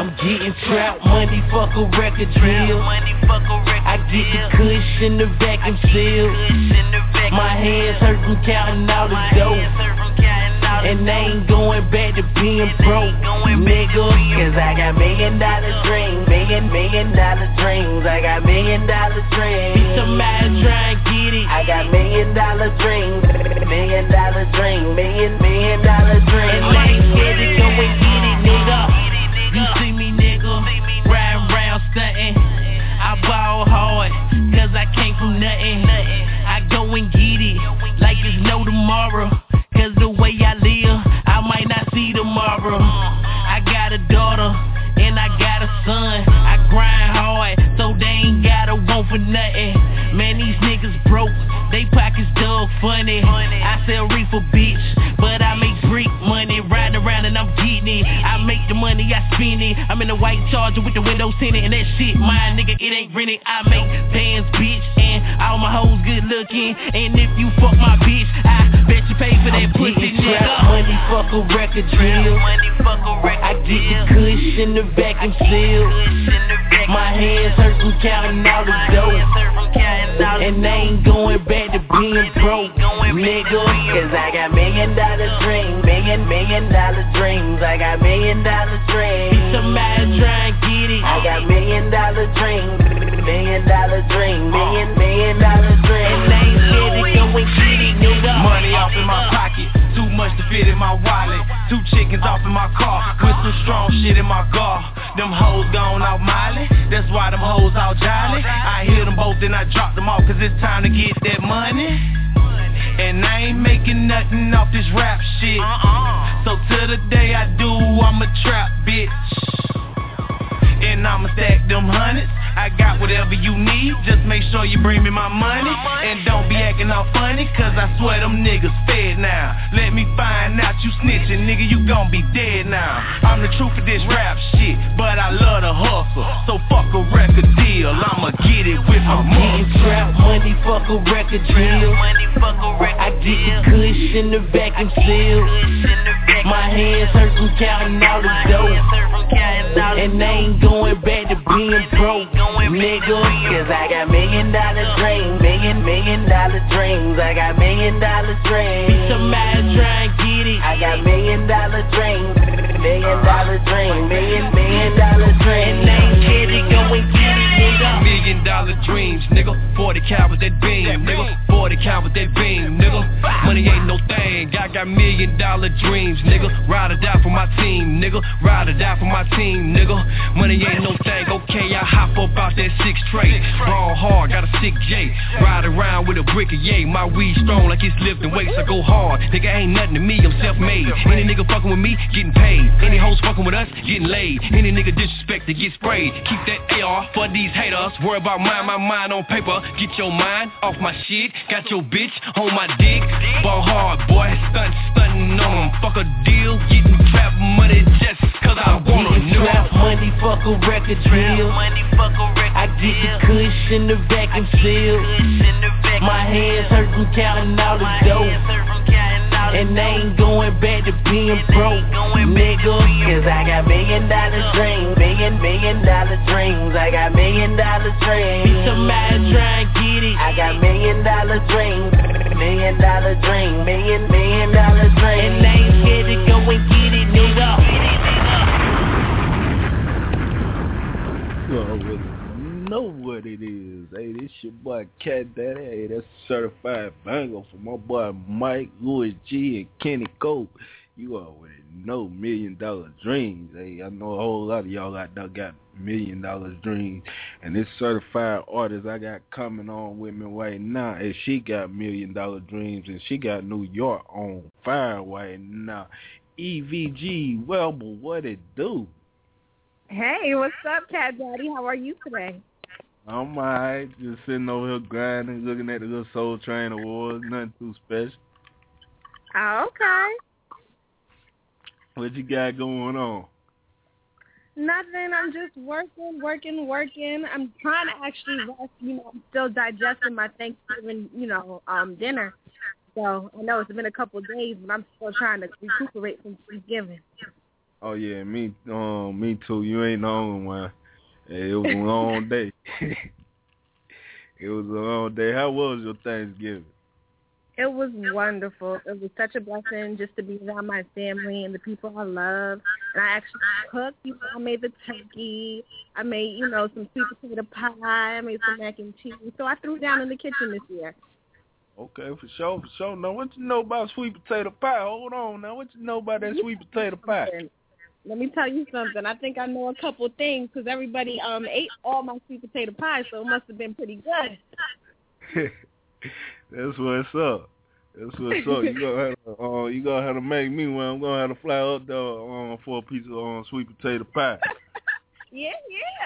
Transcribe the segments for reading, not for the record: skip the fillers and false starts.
I'm getting trap money, fuck a record deal. I get the kush in the vacuum seal. My hands hurt from counting all the dough, and they ain't going back to being broke, nigga. Cause I got $1 million dreams, million dollar dreams. I got $1 million dreams. Be somebody try and get it. I got $1 million dreams, million dollar dream, million dollar dream. And I ain't scared to go and get it, nigga. You see me, nigga, riding round stunting. I ball hard, cause I came from nothing. I go and get it, like there's no tomorrow. Cause the way I live, I might not see tomorrow. I got a daughter, and I got a son. I grind hard, so they ain't gotta want for nothing. Man, these niggas broke, they pockets dug funny. I sell reefer, bitch, but I make brick money. Riding around and I'm getting it. I make the money, I spend it. I'm in a white Charger with the windows tinted, and that shit mine, nigga, it ain't rented. I make bands, bitch, and all my hoes good looking. And if you fuck my bitch, I bet you pay for that pussy, nigga. Money, fuck a record deal. I get the kush in the vacuum seal. My hands hurt from counting all the dough, and they ain't going back to being broke, nigga. Cause I got $1 million dreams, million dollar dreams. I got $1 million dreams. Be somebody try and get it. I got $1 million dreams, million dollar dream, million dollar dream. And they ain't scared to go and get it, nigga. Money off in my pocket, too much to fit in my wallet. 2 chickens off in my car, with some strong shit in my car. Them hoes gone out Miley, that's why them hoes out jolly. I hit them both and I drop them off, cause it's time to get that money. And I ain't making nothing off this rap shit. So till the day I do, I'm a trap bitch. And I'ma stack them hundreds. I got whatever you need, just make sure you bring me my money. And don't be acting all funny, cause I swear them niggas fed now. Let me find out you snitching, nigga, you gon' be dead now. I'm the truth of this rap shit, but I love to hustle. So fuck a record deal, I'ma get it with my money. I'm getting trap money, fuck a record deal. I get the kush in the vacuum seal. My hands hurt from counting all the dough, and they ain't going back to being broke, nigga. Cause I got $1 million dreams, million dollar dreams. I got $1 million dreams. Be somebody try and get it. I got $1 million dreams, million dollar dream, million dollar dream. And they ain't scared to go and get it, nigga. $1 million dreams, nigga. 40 cal with that beam, nigga. 40 cal with that beam, nigga. Money ain't no thing. I got $1 million dreams, nigga. Ride or die for my team, nigga. Ride or die for my team, nigga. Money ain't no thing. Okay, I hop up out that 6 tray. Ball hard, got a 6J. Ride around with a brick of yay. My weed strong like it's lifting weights. I go hard. Nigga ain't nothing to me. I'm self-made. Any nigga fucking with me, getting paid. Any hoes fucking with us, getting laid. Any nigga disrespected, get sprayed. Keep that AR for these haters. Worry about my mind on paper. Get your mind off my shit. Got your bitch on my dick. Ball hard, boy. Stunting on them. Fuck a deal. Getting trap money just cause I wanna know. Trap money, fuck a record deal. I get the kush in the vacuum seal. My hands hurt from counting all the dough, and they ain't going back to being broke, nigga. Cause I got $1 million dreams, million dollar dreams. I got $1 million dreams. Be somebody try and get it. I got $1 million dreams, million dollar dream, million dollar dream. And they ain't scared to go and get it, nigga. You already know what it is. Hey, this your boy Cat Daddy. Hey, that's certified banger for my boy Mike, Louis G, and Kenny Cole. You already know $1 million dreams. Hey, I know a whole lot of y'all out there got $1 million dreams. And this certified artist I got coming on with me right now, and she got $1 million dreams, and she got New York on fire right now. EVG Welber, what it do? Hey, what's up, Cat Daddy? How are you today? I'm alright, just sitting over here grinding, looking at the little Soul Train Awards, nothing too special. Oh, okay. What you got going on? Nothing. I'm just working. I'm trying to actually rest. I'm still digesting my Thanksgiving, dinner. So I know it's been a couple of days, but I'm still trying to recuperate from Thanksgiving. Oh yeah, me too. You ain't the only one. Hey, it was a long day. It was a long day. How was your Thanksgiving? It was wonderful. It was such a blessing just to be around my family and the people I love. And I actually cooked. I made the turkey. I made, some sweet potato pie. I made some mac and cheese. So I threw down in the kitchen this year. Okay, for sure. Now, what you know about sweet potato pie? Hold on now. What you know about that sweet potato pie? Let me tell you something. I think I know a couple things because everybody ate all my sweet potato pie, so it must have been pretty good. That's what's up. You gonna have to make me one. I'm gonna have to fly up there for a piece of sweet potato pie. Yeah.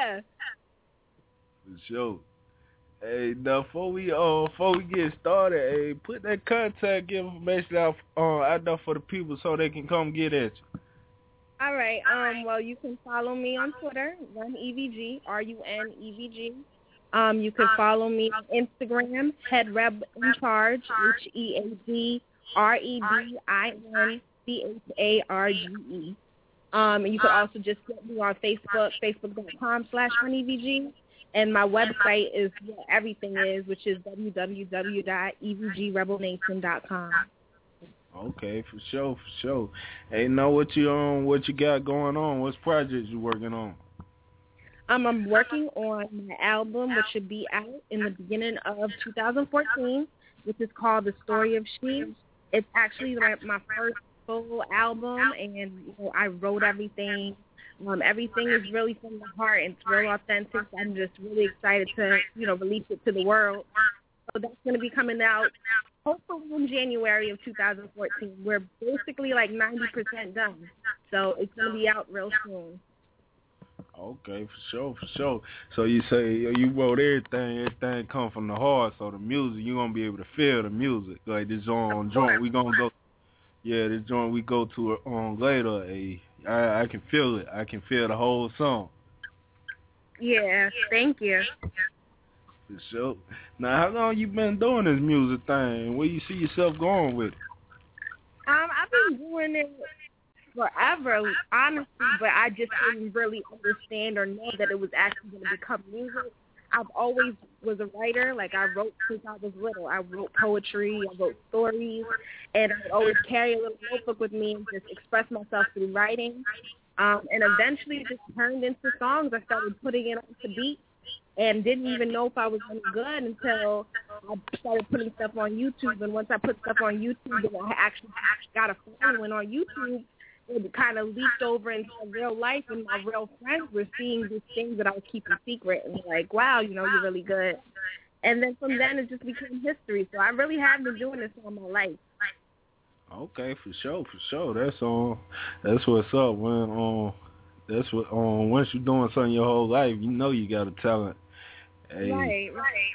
For sure. Hey, now before we get started, hey, put that contact information out there for the people so they can come get at you. All right. Well, you can follow me on Twitter, RunEVG, RunEVG. You can follow me on Instagram, HeadReb in Charge, HeadRebinCharge. You can also just get me on Facebook, facebook.com/RunEVG. And my website is where everything is, which is www.evgrebelnation.com. Okay, for sure. Hey, know what you got going on? What's projects you working on? I'm working on my album, which should be out in the beginning of 2014, which is called The Story of She. It's actually my first full album, and I wrote everything. Everything is really from the heart and it's real authentic. I'm just really excited to, release it to the world. So that's going to be coming out hopefully in January of 2014. We're basically like 90% done. So it's going to be out real soon. Okay, for sure. So you say you wrote everything come from the heart. So the music, you're going to be able to feel the music. Like this joint we going to go. Yeah, this joint we go to it on later. I can feel it. I can feel the whole song. Yeah, thank you. For sure. Now, how long you been doing this music thing? Where you see yourself going with it? I've been doing it forever, honestly, but I just didn't really understand or know that it was actually going to become music. I've always was a writer. Like, I wrote since I was little. I wrote poetry, I wrote stories, and I would always carry a little notebook with me and just express myself through writing. And eventually it just turned into songs. I started putting it onto beats and didn't even know if I was any good until I started putting stuff on YouTube. And once I put stuff on YouTube and I actually got a following on YouTube, it kind of leaked over into real life, and my real friends were seeing these things that I was keeping secret, and like, wow, you're really good. And then from then, it just became history. So I really have been doing this all my life. Okay, for sure. That's what's up. Once you're doing something your whole life, you got a talent. Hey, Right.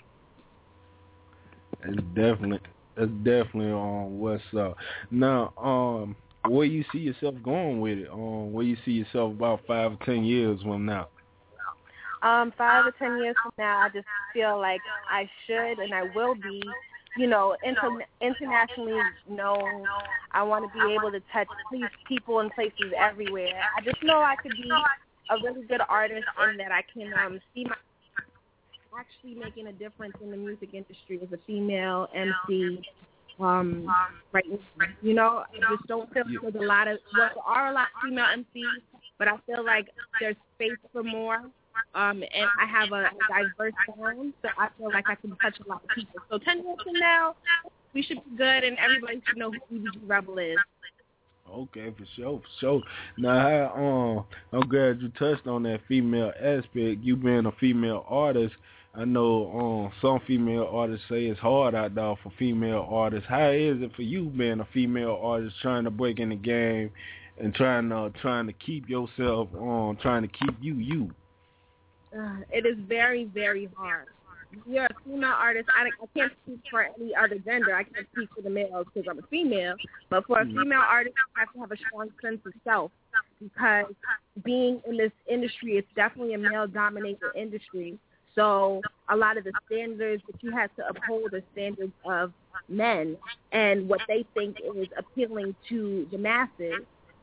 That's definitely what's up. Now, where you see yourself going with it? Where you see yourself about 5 or 10 years from now? 5 or 10 years from now, I just feel like I should and I will be, internationally known. I want to be able to touch people in places everywhere. I just know I could be a really good artist and that I can see my actually making a difference in the music industry as a female MC. Right now, I just don't feel like there are a lot of female MCs, but I feel like there's space for more. And I have a diverse sound, so I feel like I can touch a lot of people. So 10 years from now, we should be good, and everybody should know who EVG Rebel is. Okay, for sure. Now, I'm glad you touched on that female aspect. You being a female artist, I know some female artists say it's hard out there for female artists. How is it for you being a female artist trying to break in the game and trying to keep yourself trying to keep you? It is very, very hard. You're a female artist. I can't speak for any other gender. I can't speak for the males because I'm a female. But for a female artist, you have to have a strong sense of self because being in this industry, it's definitely a male-dominated industry. So a lot of the standards that you have to uphold are standards of men and what they think is appealing to the masses.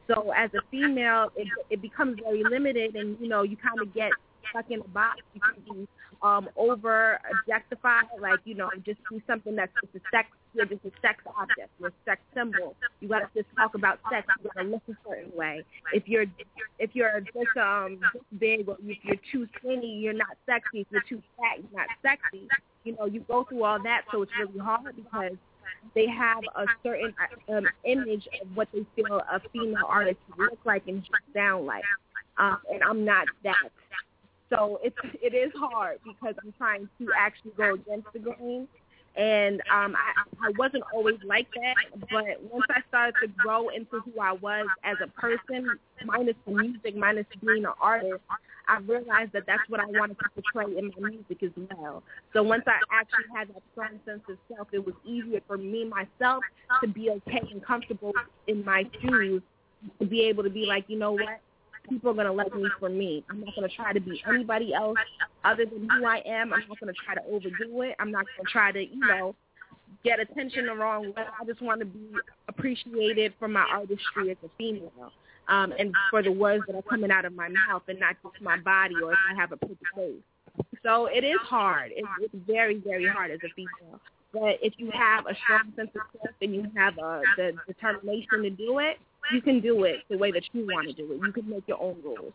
So as a female, it becomes very limited, and you know, you kind of get stuck in a box. You can be over objectified, like, you know, just do something that's just a sex, you're just a sex object, you're a sex symbol. You gotta just talk about sex. You gotta look a certain way. If you're just big, or if you're too skinny, you're not sexy. If you're too fat, you're not sexy. You know, you go through all that, so it's really hard because they have a certain image of what they feel a female artist look like and sound like, and I'm not that. So it is hard because I'm trying to actually go against the grain, and I wasn't always like that. But once I started to grow into who I was as a person, minus the music, minus being an artist, I realized that that's what I wanted to portray in my music as well. So once I actually had that strong sense of self, it was easier for me myself to be okay and comfortable in my shoes, to be able to be like, you know what? People are going to like me for me. I'm not going to try to be anybody else other than who I am. I'm not going to try to overdo it. I'm not going to try to, you know, get attention the wrong way. I just want to be appreciated for my artistry as a female, and for the words that are coming out of my mouth and not just my body or if I have a pretty face. So it is hard. It's very, very hard as a female. But if you have a strong sense of self and you have the determination to do it, you can do it the way that you want to do it. You can make your own rules.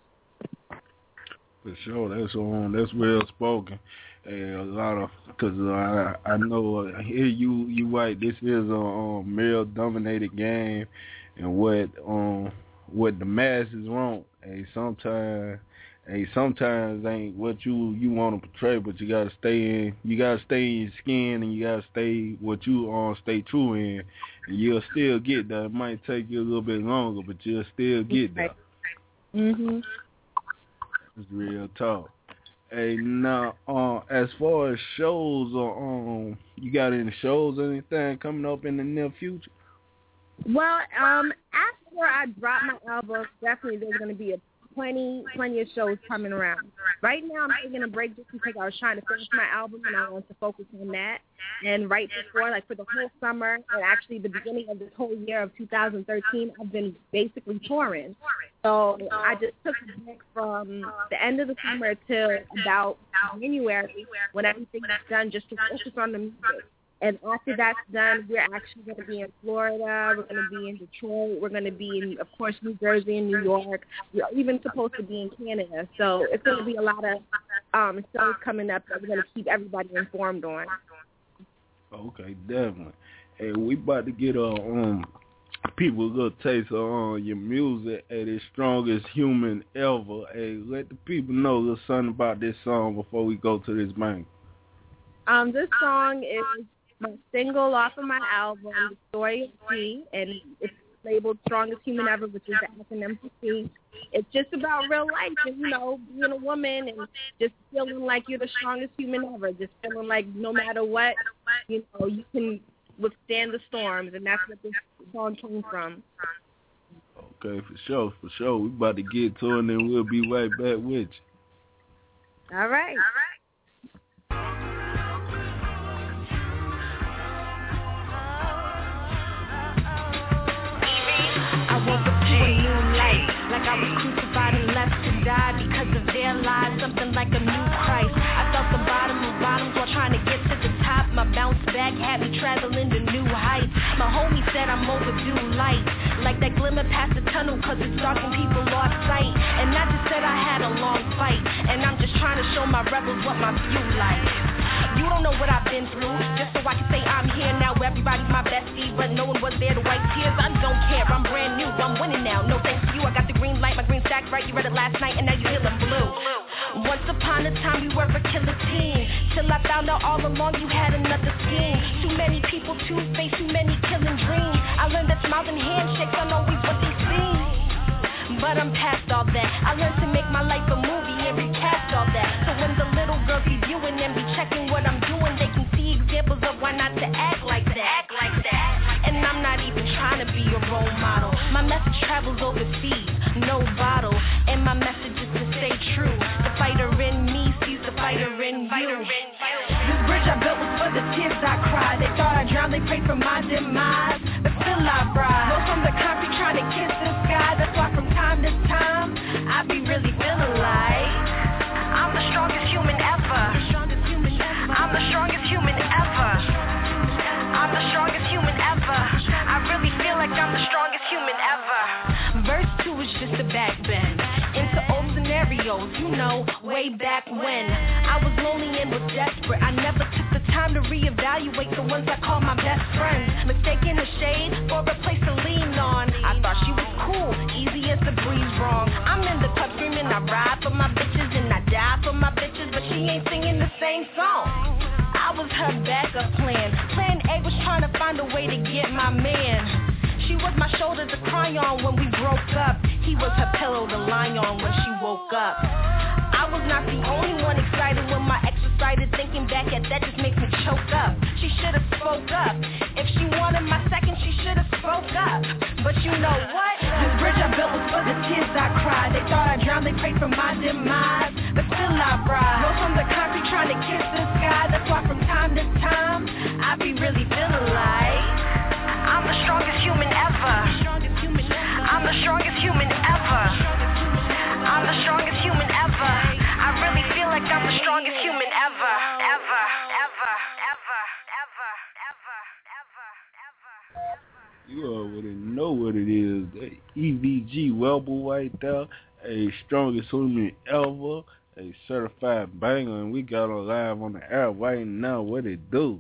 For sure, that's well spoken. And a lot of, because I know here you right. This is a male dominated game, and what the masses want, sometimes ain't what you want to portray, but you gotta stay in your skin, and you gotta stay what you stay true in, and you'll still get there. It might take you a little bit longer, but you'll still get there. Mhm. It's real talk. Hey, now, as far as shows, you got any shows or anything coming up in the near future? Well, after I drop my album, definitely there's going to be plenty of shows coming around. Right now, I'm taking a break just because I was trying to finish my album and I wanted to focus on that. And right before, like for the whole summer and actually the beginning of this whole year of 2013, I've been basically touring. So I just took a break from the end of the summer till about January when everything is done, just to focus on the music. And after that's done, we're actually going to be in Florida. We're going to be in Detroit. We're going to be in, of course, New Jersey and New York. We're even supposed to be in Canada. So it's going to be a lot of shows coming up that we're going to keep everybody informed on. Okay, definitely. Hey, we about to get people a little taste of your music at its strongest human ever. Hey, let the people know a little something about this song before we go to this bank. This song is my single off of my album, The Story of T, and it's labeled Strongest Human Ever, which is the acronym for T. It's just about real life and, you know, being a woman and just feeling like you're the strongest human ever, just feeling like no matter what, you know, you can withstand the storms, and that's what this song came from. Okay, for sure. We about to get to it, and then we'll be right back with you. All right. I woke up to a new life, like I was crucified and left to die because of their lies, something like a new Christ. I felt the bottom of bottoms while trying to get to the top. My bounce back had me traveling to new heights. My homie said I'm overdue light, like that glimmer past the tunnel cause it's dark and people lost sight. And I just said I had a long fight, and I'm just trying to show my rebels what my view like. You don't know what I've been through, just so I can say I'm here now. Everybody's my bestie, but no one was there to wipe tears. I don't care, I'm brand new, I'm winning now. No thanks to you, I got the green light, my green stack's right. You read it last night and now you feeling blue. Once upon a time we were a killer team, till I found out all along you had another scheme. Too many people to face, too many killing dreams. I learned that smiles and handshakes aren't always what they seem, but I'm past all that. I learned to make my life a movie and recast all that. So when the little girls be viewing and be checking what I'm doing, they can see examples of why not to act like that. And I'm not even trying to be a role model. My message travels overseas, no bottle. And my message is to stay true. The fighter in me sees the fighter in you. This bridge I built was for the tears I cried. They thought I drowned, they prayed for my demise, but still I rise. Rose from the concrete trying to kiss the sky. That's and was desperate. I never took the time to reevaluate the ones I call my best friends. Mistaking the shade for a place to lean on. I thought she was cool, easy as the breeze wrong. I'm in the club screaming, I ride for my bitches and I die for my bitches, but she ain't singing the same song. I was her backup plan. Plan A was trying to find a way to get my man. She was my shoulder to cry on when we broke up. He was her pillow to lie on when she woke up. I was not the only one excited when my ex was cited. Thinking back at that just makes me choke up. She should have spoke up. If she wanted my second, she should have spoke up. But you know what? This bridge I built was for the tears I cried. They thought I drowned, they prayed for my demise. But still I rise. Rose from the concrete trying to kiss the sky. That's why from time to time I be really feeling like I'm the strongest human ever. I'm the strongest human ever. I'm the strongest human ever. I really feel like I'm the strongest human ever. Ever, ever, ever, ever, ever, ever, ever. You already know what it is. That EVG Rebel right there. A strongest human ever. A certified banger. And we got her live on the air right now. What it do?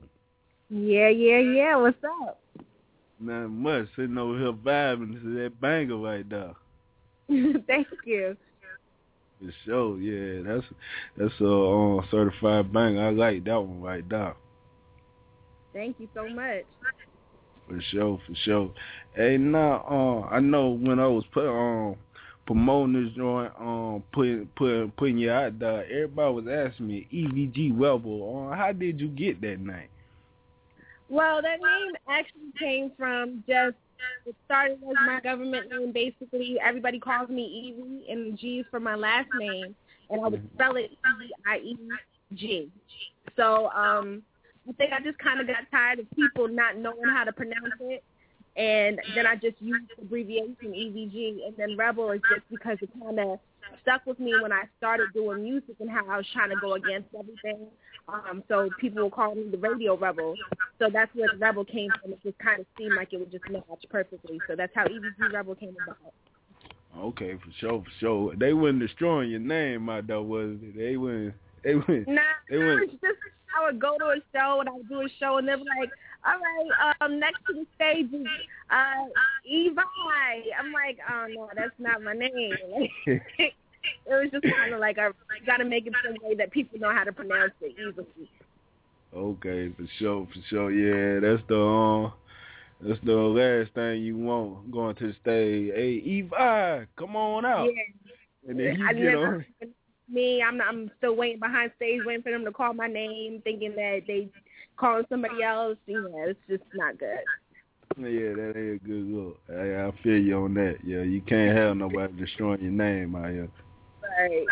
Yeah. What's up? Nothing much. Sitting over here vibing to that banger right there. Thank you. For sure, yeah. That's a certified banger. I like that one right there. Thank you so much. For sure. Hey, now, I know when I was promoting this joint, putting you out there, everybody was asking me, EVG Rebel, how did you get that name? Well, that name actually came from it started as my government name, basically. Everybody calls me Evie, and the G is for my last name, and I would spell it E-I-E-G. So I think I just kind of got tired of people not knowing how to pronounce it, and then I just used the abbreviation EVG, and then Rebel is just because it kind of stuck with me when I started doing music and how I was trying to go against everything. So people will call me the radio rebel. So that's where the rebel came from. It just kind of seemed like it would just match perfectly. So that's how EVG Rebel came about. Okay, for sure. They weren't destroying your name out there, was it? They wouldn't. Nah, it's just I would go to a show and I would do a show and they'd be like, all right, next to the stage is Evi. I'm like, oh no, that's not my name. It was just kind of like I got to make it some way that people know how to pronounce it easily. Okay, for sure. Yeah, that's the last thing you want going to the stage. Hey, Evi, come on out. Yeah. And then you get on. Me, I'm still waiting behind stage, waiting for them to call my name, thinking that they calling somebody else. Yeah, it's just not good. Yeah, that ain't a good look. I feel you on that. Yeah, you can't have nobody destroying your name out here. Right.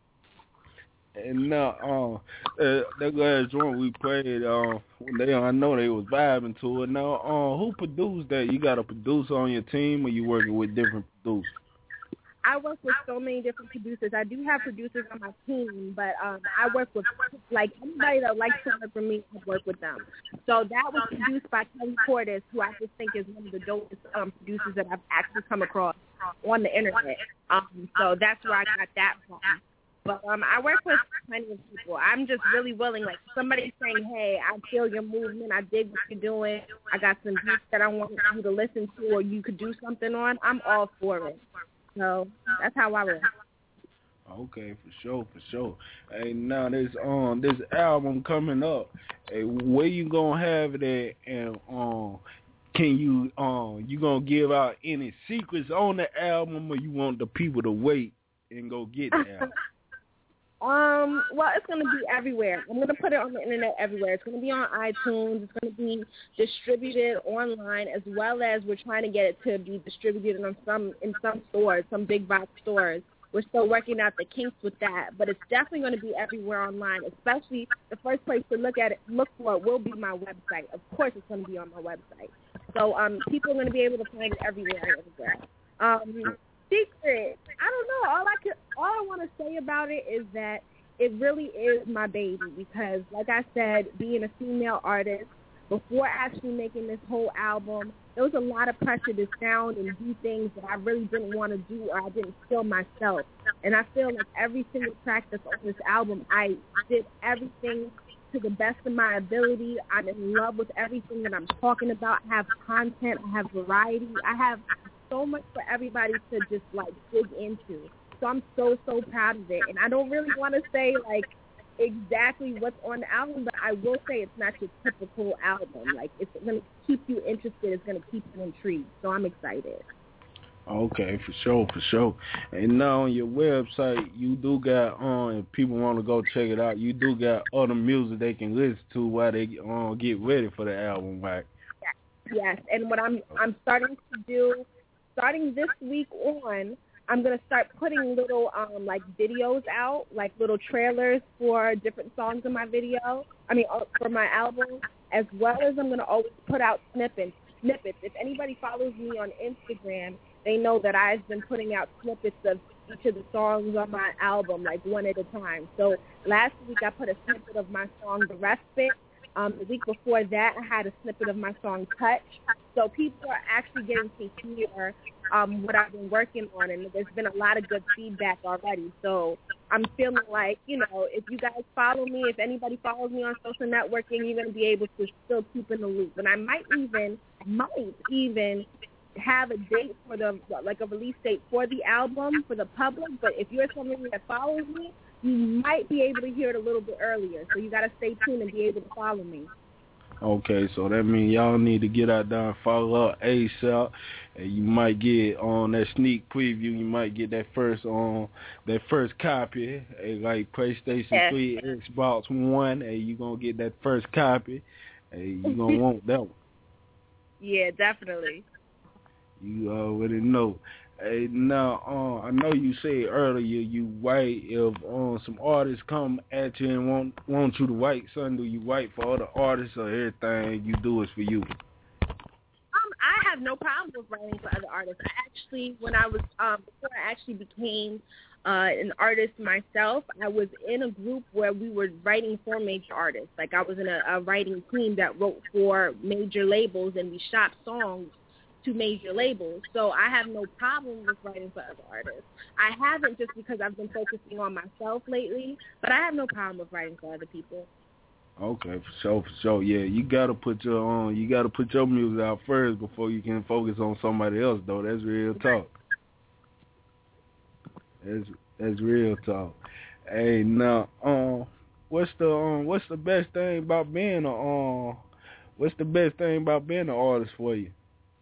And now, that last joint we played, I know they was vibing to it. Now, who produced that? You got a producer on your team, or you working with different producers? I work with so many different producers. I do have producers on my team, but I work with, like, anybody that likes to work with me, I work with them. So that was produced by Kelly Portis, who I just think is one of the dopest producers that I've actually come across on the internet. So that's where I got that from. But I work with plenty of people. I'm just really willing, like, somebody saying, hey, I feel your movement, I dig what you're doing, I got some beats that I want you to listen to or you could do something on, I'm all for it. So that's how I work. Okay, for sure. Hey, now this album coming up. Hey, where you gonna have it at? And can you gonna give out any secrets on the album, or you want the people to wait and go get the album? Well, it's going to be everywhere. I'm going to put it on the internet everywhere. It's going to be on iTunes. It's going to be distributed online, as well as we're trying to get it to be distributed in some stores, some big box stores. We're still working out the kinks with that, but it's definitely going to be everywhere online. Especially the first place to look for it will be my website. Of course, it's going to be on my website. So people are going to be able to find it everywhere. Secret, I don't know. All I want to say about it is that it really is my baby, because, like I said, being a female artist, before actually making this whole album, there was a lot of pressure to sound and do things that I really didn't want to do, or I didn't feel myself. And I feel like every single track that's on this album, I did everything to the best of my ability. I'm in love with everything that I'm talking about. I have content. I have variety. I have so much for everybody to just, like, dig into. So I'm so, so proud of it. And I don't really want to say, like, exactly what's on the album, but I will say it's not your typical album. Like, it's going to keep you interested. It's going to keep you intrigued. So I'm excited. Okay, for sure. And now on your website, you do got if people want to go check it out, you do got other music they can listen to while they get ready for the album, right? Yes, and what I'm starting to do, starting this week on, I'm gonna start putting little like videos out, like little trailers for different songs in my video. For my album, as well as I'm gonna always put out snippets. If anybody follows me on Instagram, they know that I've been putting out snippets of each of the songs on my album, like one at a time. So last week I put a snippet of my song, The Respite. The week before that, I had a snippet of my song, Touch. So people are actually getting to hear what I've been working on, and there's been a lot of good feedback already. So I'm feeling like, if you guys follow me, if anybody follows me on social networking, you're going to be able to still keep in the loop. And I might even have a date for a release date for the album for the public. But if you're somebody that follows me, you might be able to hear it a little bit earlier. So you got to stay tuned and be able to follow me. Okay, so that means y'all need to get out there and follow up ASAP. And you might get on that sneak preview. You might get that first copy, like PlayStation 3, Xbox One, and you gonna get that first copy, and you gonna want that one. Yeah, definitely. You already know. Hey, now, I know you said earlier you write if some artists come at you and want you to write something. Do you write for other artists, or everything you do is for you? I have no problem with writing for other artists. I actually, when I was before I actually became an artist myself, I was in a group where we were writing for major artists. Like, I was in a writing team that wrote for major labels, and we shopped songs to major labels. So I have no problem with writing for other artists. I haven't, just because I've been focusing on myself lately, but I have no problem with writing for other people. Okay, for sure. Yeah, you gotta put your music out first before you can focus on somebody else, though. That's real talk. That's real talk. Hey, now, what's the best thing about being an artist for you?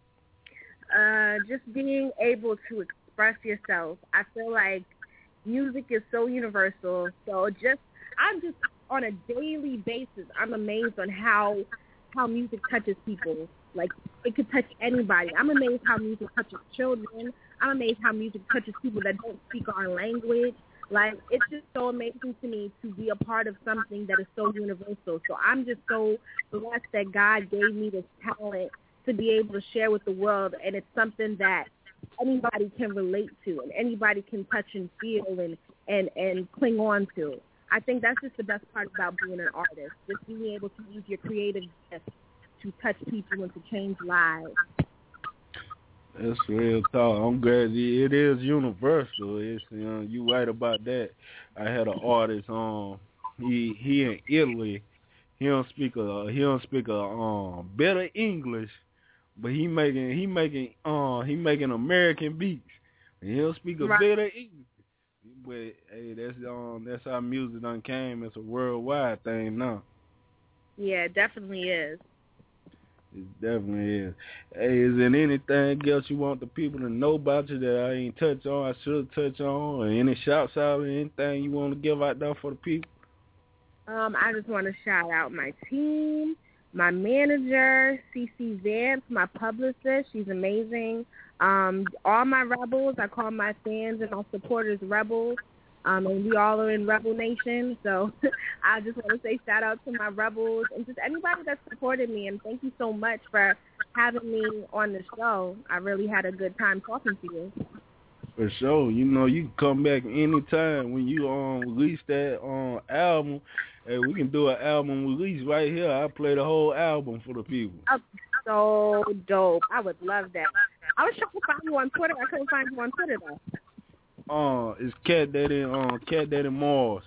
Just being able to express yourself. I feel like music is so universal. So I'm just on a daily basis, I'm amazed on how music touches people. Like, it could touch anybody. I'm amazed how music touches children. I'm amazed how music touches people that don't speak our language. Like, it's just so amazing to me to be a part of something that is so universal. So I'm just so blessed that God gave me this talent to be able to share with the world, and it's something that anybody can relate to and anybody can touch and feel and cling on to. I think that's just the best part about being an artist, just being able to use your creative gift to touch people and to change lives. That's real talk. I'm glad it is universal. It's you right about that. I had an artist he in Italy. He don't speak a better English, but he making American beats. And he don't speak a better English. But hey, that's how music done came. It's a worldwide thing now. Yeah, it definitely is. It definitely is. Hey, is there anything else you want the people to know about you that I ain't touch on, I should touch on, or any shouts out or anything you want to give out there for the people? I just want to shout out my team, my manager, CC Vance, my publicist. She's amazing. All my rebels, I call my fans and my supporters rebels. And we all are in Rebel Nation. So I just want to say shout out to my rebels and just anybody that supported me. And thank you so much for having me on the show. I really had a good time talking to you. For sure. You can come back anytime when you release that album. Hey, we can do an album release right here. I play the whole album for the people. Oh, so dope. I would love that. I was trying to find you on Twitter. I couldn't find you on Twitter, though. It's Cat Daddy Mars.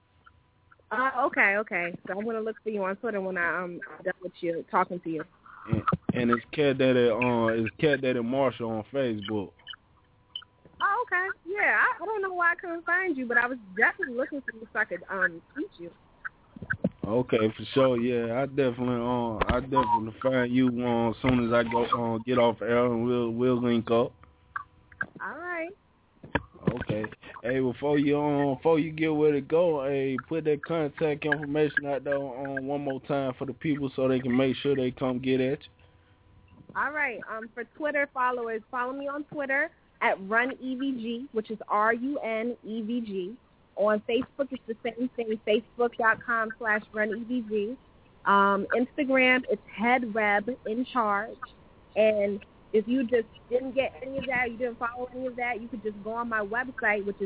Okay. So I'm gonna look for you on Twitter when I'm done with you talking to you. And it's Cat Daddy Marshall on Facebook. Oh, okay. Yeah, I don't know why I couldn't find you, but I was definitely looking for you so I could tweet you. Okay, for sure. Yeah, I definitely find you as soon as I go get off air, and we'll link up. All right. Okay. Hey, before you get where to go, hey, put that contact information out there on one more time for the people so they can make sure they come get at you. All right. For Twitter followers, follow me on Twitter at RunEVG, which is RUNEVG. On Facebook, it's the same thing, facebook.com/RunEVG. Instagram, it's HeadReb in charge. And if you just didn't get any of that, you didn't follow any of that, you could just go on my website, which is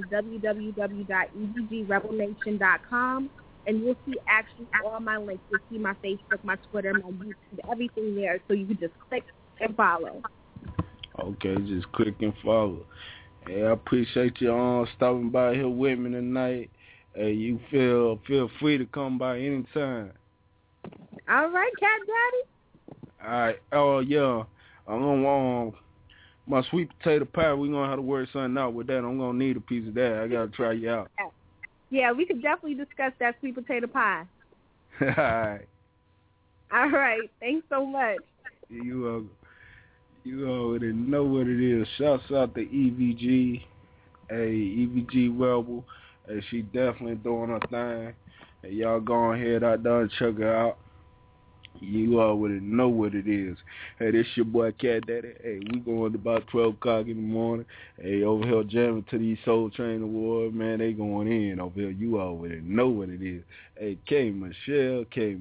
www.evgrevelnation.com, and you'll see actually all my links. You'll see my Facebook, my Twitter, my YouTube, everything there, so you can just click and follow. Okay, just click and follow. Hey, I appreciate you stopping by here with me tonight. Hey, you feel free to come by anytime. All right, Cat Daddy. All right. Oh yeah. I'm gonna my sweet potato pie. We're gonna have to work something out with that. I'm gonna need a piece of that. I gotta try you out. Yeah, we could definitely discuss that sweet potato pie. All right. All right. Thanks so much. You already know what it is. Shouts out to EVG. Hey, EVG Rebel. Hey, she definitely doing her thing. Hey, y'all go ahead out there and check her out. You already know what it is. Hey, this your boy Cat Daddy. Hey, we going about 12 o'clock in the morning. Hey, over here jamming to these Soul Train Awards, man. They going in over here. You already know what it is. Hey, K Michelle.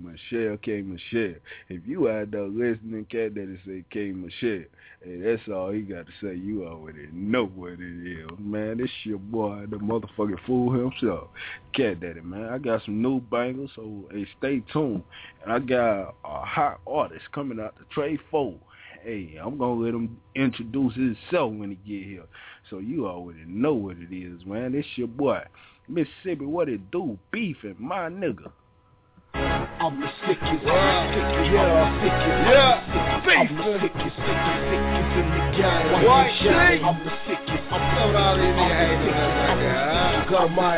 If you out there listening, Cat Daddy say K Michelle. Hey, that's all he got to say. You already know what it is, man. This your boy, the motherfucking fool himself, Cat Daddy, man. I got some new bangers, so hey, stay tuned. And I got a hot artist coming out, the Trey 4. Hey, I'm going to let him introduce himself when he get here. So you already know what it is, man. This your boy, Mississippi, what it do? Beefing, my nigga. I'm the sickest, yeah. I'm the sickest in the game. What? I'm the sickest, I'm all these niggas hating us like that. got my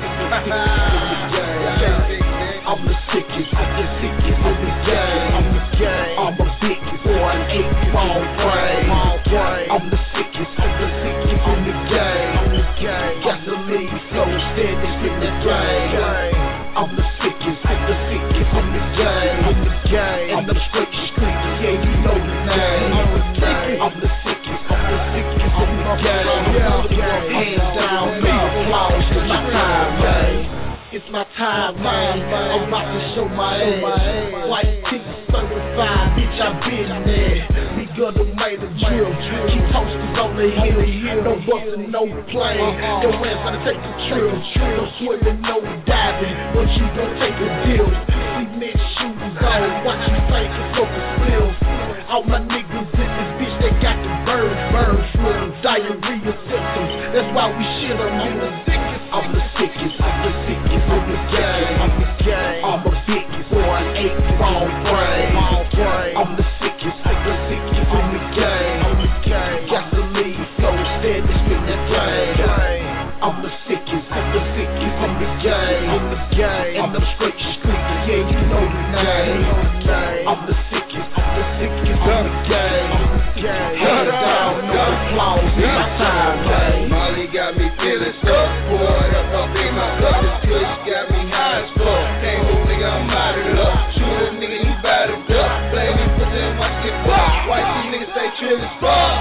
I'm the sickest in the game. I'm the biggest, boy, 8-ball frame. I'm the sickest in the game. Gasoline flow, standing in the game. I'm the sickest in the game. And I'm straight streets, yeah, you know the name. I'm the sickest in the game. Hands down, big applause to my time, man. It's my time, man. I'm about to show my ass. White tee, certified, bitch, I've been there. We gonna make a drill. Keep toasters on the hill. No bustin', no playing. Your ass gotta take a trip. No swimming, no diving. But you gon' take a deal. Cement shoes on. Watch you think it's over spills. All my niggas in this bitch, they got the bird flu, diarrhea symptoms. That's why we shit on you. I'm the sickest in the game. I'm the biggest, boy, 8-ball frame. I'm the sickest in the game. Gasoline flow, standing in the game. I'm the sickest in the game. And I'm straight streets, yeah, you know the name. I'm the sickest in the game. Hands down, no applause, it's my time, man. Molly got me feeling stuck. Poured up in my cup. This kush got me high as fuck. Can't move, nigga, I'm bottled up. Shoot a nigga, you battered up. Play me, put them, watch it pop. Watch these niggas stay chill as fuck.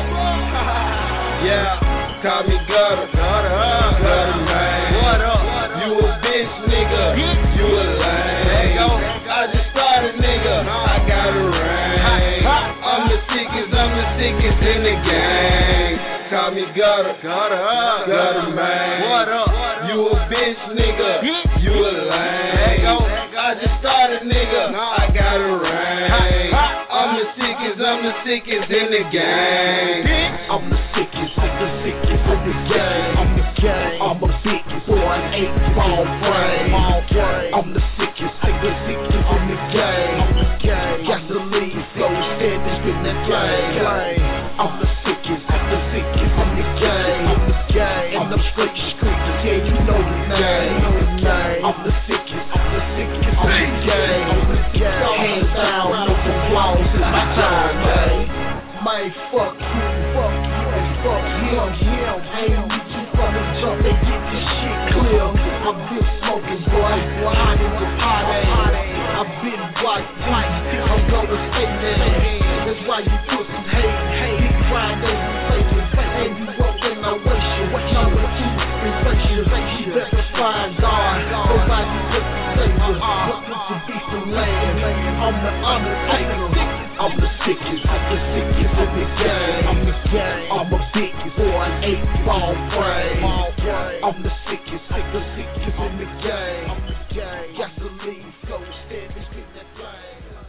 Yeah, call me gutter, man. What up? You a bitch, nigga. You a lame. I just started, nigga. I got a ring. I'm the sickest in the game. Call me gutter, man. What up? You a bitch, nigga. You a lame. I just started, nigga. I got a ring. I'm the sickest in the game. I'm the sickest in the game. I'm the sickest, boy, an 8-ball frame. I'm the sickest in the game. Gasoline flow, steady spin that flame. I'm the sickest in the game. And I'm straight streets, yeah, you know the name. I'm the sickest in the game. Hands down, no applause, it's my time, man. Man, fuck you, and fuck him. Ain't need you from the jump, they get this shit clear. I've been smoking, boy, hot in the party. I've been white, I'm gonna stay there. That's why you put some hate. Big grind as you fake it, and you up in the waste you. Number 2, inflation, you better find God. Nobody but the Savior, but to be some lame. I'm the Undertaker. I'm the sickest in the game. I'm a biggest, boy, an 8-ball frame. I'm the sickest in the game. Gasoline flow, steady spin that flame.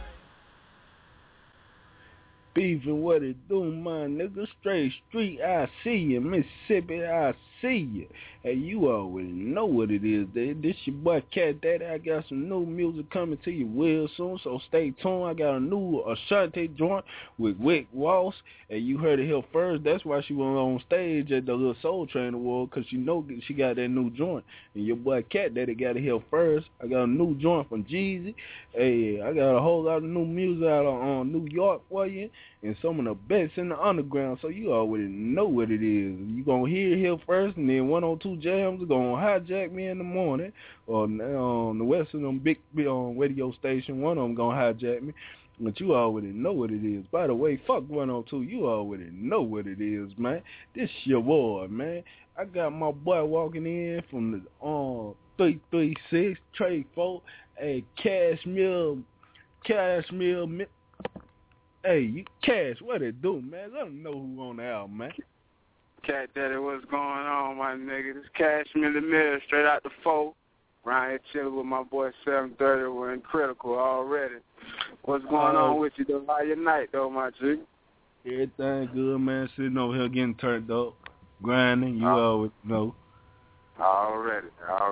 Beefing what it do, my nigga. Straight street, I see you. Mississippi, I see you. Hey, you already know what it is, dude. This your boy Cat Daddy. I got some new music coming to you real soon, so stay tuned. I got a new Ashanti joint with Wick Ross, and you heard it here first. That's why she went on stage at the little Soul Train Award, because you know she got that new joint. And your boy Cat Daddy got it here first. I got a new joint from Jeezy. Hey, I got a whole lot of new music out of New York for you, and some of the best in the underground, so you already know what it is. You gonna hear it here first, and then 102 Jams are gonna hijack me in the morning, or on the rest of them big radio station, one of them gonna hijack me. But you already know what it is. By the way, fuck 102, you already know what it is, man. This your boy, man. I got my boy walking in from the 336 Trade 4. Hey, Cashmere. Hey, you Cash, what it do, man? Let them know who on the album, man. Cat Daddy, what's going on, my nigga? This Cashmere the Mill, straight out the 4. Right here chilling with my boy 730. We're in Critical already. What's going on with you, though? How your night, though, my G? Everything good, man. Sitting over here getting turned up, grinding. You always know. Already.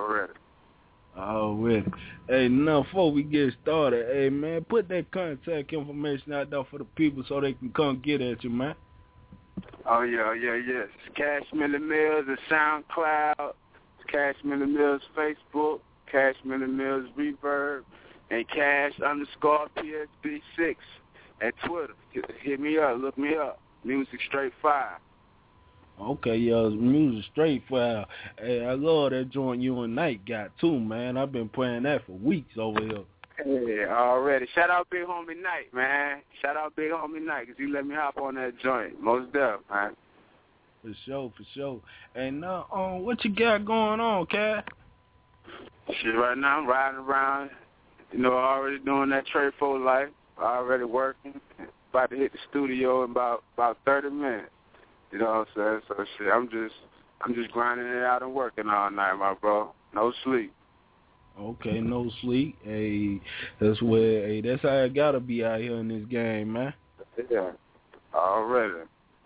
Hey, now before we get started, hey man, put that contact information out there for the people so they can come get at you, man. Oh yeah. It's Cashmere Mills, the SoundCloud, Cashmere Mills Facebook, Cashmere Mills Reverb, and Cash_PSB6 at Twitter. Hit me up, look me up. Music Straight Fire. Okay, Music Straight Fire. Hey, I love that joint you and Knight got too, man. I've been playing that for weeks over here. Hey, already. Shout out Big Homie Knight, man. Shout out Big Homie Knight, because he let me hop on that joint. Most deaf, man. For sure. Hey, now, what you got going on, Cat? Shit, right now I'm riding around, already doing that Trade 4 life. Already working. About to hit the studio in about 30 minutes. You know what I'm saying? So shit, I'm just grinding it out and working all night, my bro. No sleep. Okay, no sleep. Hey, that's how it gotta be out here in this game, man. Yeah. Already.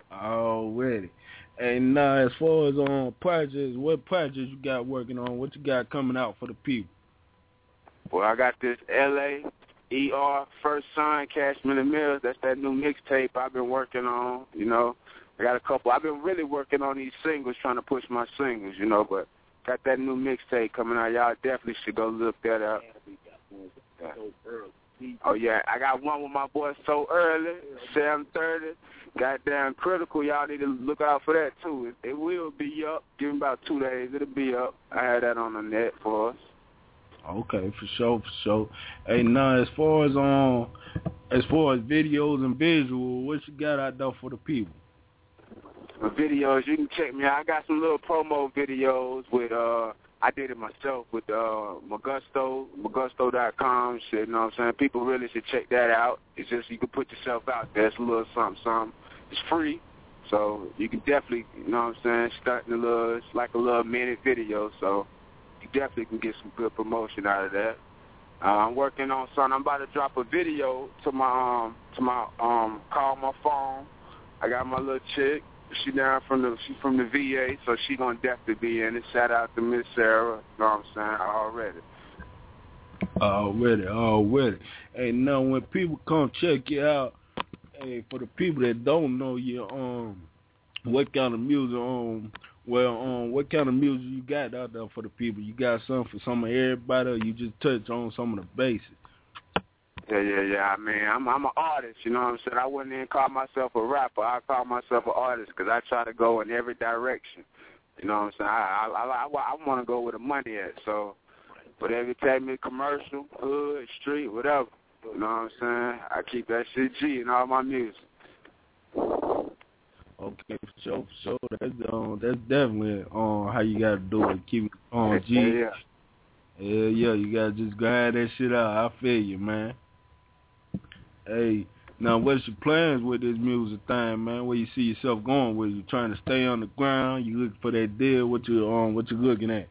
Hey, now as far as projects, what projects you got working on? What you got coming out for the people? Well, I got this LAER First Son Cashmere Mills. That's that new mixtape I've been working on. I got a couple. I've been really working on these singles, trying to push my singles, but got that new mixtape coming out. Y'all definitely should go look that up. Yeah. Oh, yeah. I got one with my boy So Early, 730. Goddamn Critical. Y'all need to look out for that, too. It will be up. Give me about 2 days. It'll be up. I had that on the net for us. Okay, for sure. Hey, now as far as videos and visual, what you got out there for the people? My videos, you can check me out. I got some little promo videos with I did it myself with Magusto.com. Shit, you know what I'm saying? People really should check that out. It's just you can put yourself out there. It's a little something. It's free, so you can definitely, you know what I'm saying, it's like a little minute video, so you definitely can get some good promotion out of that. I'm working on something. I'm about to drop a video to my Call My Phone. I got my little chick. She from the VA, so she gonna definitely be in it. Shout out to Miss Sarah. You know what I'm saying? Already. Hey, now when people come check you out, hey, for the people that don't know you, what kind of music, what kind of music you got out there for the people? You got something for some of everybody, or you just touch on some of the basics? Yeah. I mean, I'm an artist, you know what I'm saying? I wouldn't even call myself a rapper. I call myself an artist because I try to go in every direction. You know what I'm saying? I want to go where the money at. So whatever you take me, commercial, hood, street, whatever. You know what I'm saying? I keep that shit G in all my music. Okay, for sure. That's definitely how you gotta do it. Keep it on G. Yeah, you gotta just grind that shit out. I feel you, man. Hey, now what's your plans with this music thing, man? Where you see yourself going with it? You trying to stay on the ground? You looking for that deal? What you looking at?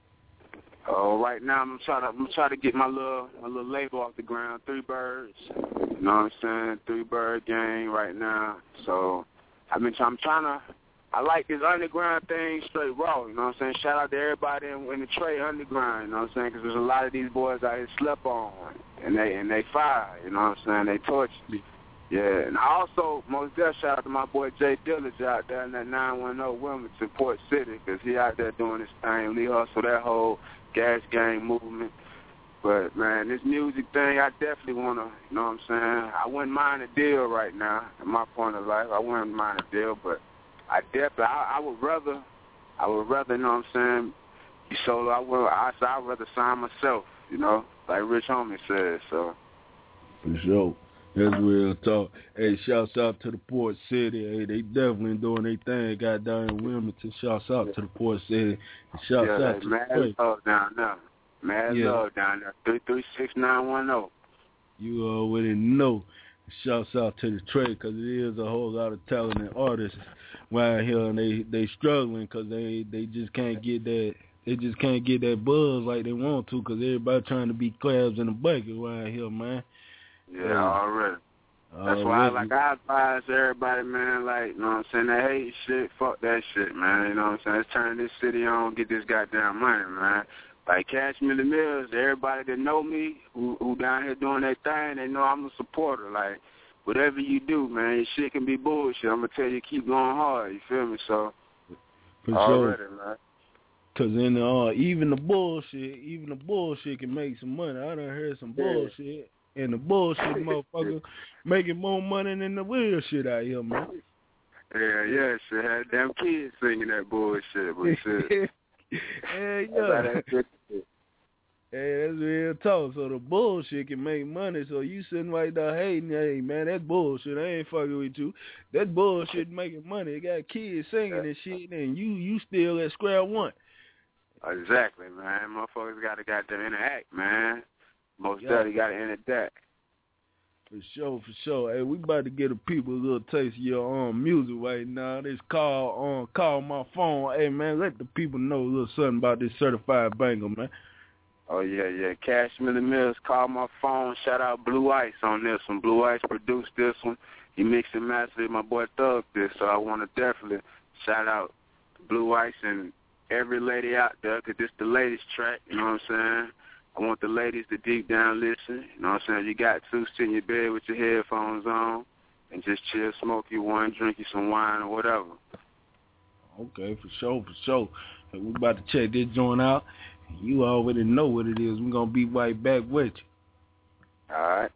Right now I'm trying to get my little label off the ground, 3 Birds. You know what I'm saying? 3 Bird gang right now. So I like this underground thing straight raw, you know what I'm saying? Shout out to everybody in the Trey underground, you know what I'm saying? Because there's a lot of these boys out here slept on, and they fire, you know what I'm saying? They torture me. Yeah, and I also, most definitely shout out to my boy Jay Dillage out there in that 910 Wilmington, Port City, because he out there doing his thing. Lee Hustle, that whole gas gang movement. But, man, this music thing, I definitely want to, you know what I'm saying? I wouldn't mind a deal right now, in my point of life. I wouldn't mind a deal, but I would rather, you know what I'm saying, be solo. I'd rather sign myself, you know, like Rich Homie said, so. For sure. That's real talk. Hey, shouts out to the Port City. Hey, they definitely doing their thing. Got down in Wilmington. Shouts out to the Port City. Shouts out to the love down there. Love down there. 336910. You already know. Shouts out to the Trey, because it is a whole lot of talented artists around here, and they struggling because they just can't get that. They just can't get that buzz like they want to, because everybody trying to be crabs in a bucket around here, man. Yeah, already. That's why I advise everybody, man, like, you know what I'm saying, that hate shit, fuck that shit, man. You know what I'm saying? Let's turn this city on, get this goddamn money, man. Like Cash Million Mills, everybody that know me, who down here doing their thing, they know I'm a supporter. Like, whatever you do, man, your shit can be bullshit. I'm going to tell you, keep going hard, you feel me? So, for already, sure. Man. Because even the bullshit can make some money. I done heard some bullshit. And the bullshit motherfucker making more money than the real shit out here, man. Yeah, shit had damn kids singing that bullshit, but shit. Yeah. Hey, that's real talk. So the bullshit can make money. So you sitting right there hating, hey man, that's bullshit. I ain't fucking with you. That bullshit making money. It got kids singing and shit, and you still at square one. Exactly, man. Motherfuckers got to goddamn interact, man. Most definitely got to interact. For sure. Hey, we about to get the people a little taste of your music right now. This call my phone. Hey man, let the people know a little something about this certified banger, man. Oh yeah. Cash Million Mills, call my phone. Shout out Blue Ice on this one. Blue Ice produced this one. He mixed and mastered my boy Thug this, so I want to definitely shout out Blue Ice and every lady out there, because this the latest track, you know what I'm saying? I want the ladies to deep down listen, you know what I'm saying? You got to sit in your bed with your headphones on and just chill, smoke you one, drink you some wine or whatever. Okay, for sure. And we about to check this joint out. You already know what it is. We're going to be right back with you. All right.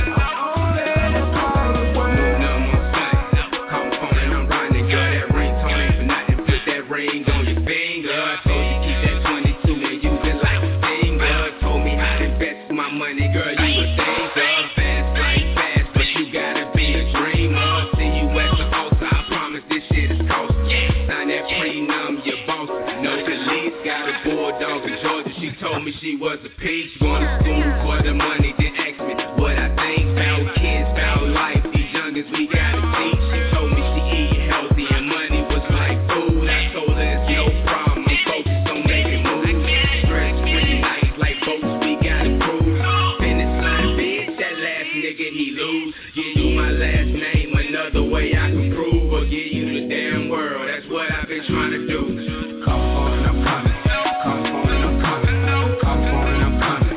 Ringtone she was a peach. Going to school for the money, then asked me what I think about kids, about life. These youngins we gotta teach. She told me she eat healthy and money was like food. I told her it's no problem, I'm focused on making moves. Stress-free nights like boats, we gotta cruise. Finish line, bitch, that last nigga he lose. Give you my last name, another way I can prove, or give you the damn world. That's what I've been trying to do. Come on and I'm coming. Come on and I'm coming. Come on and I'm coming.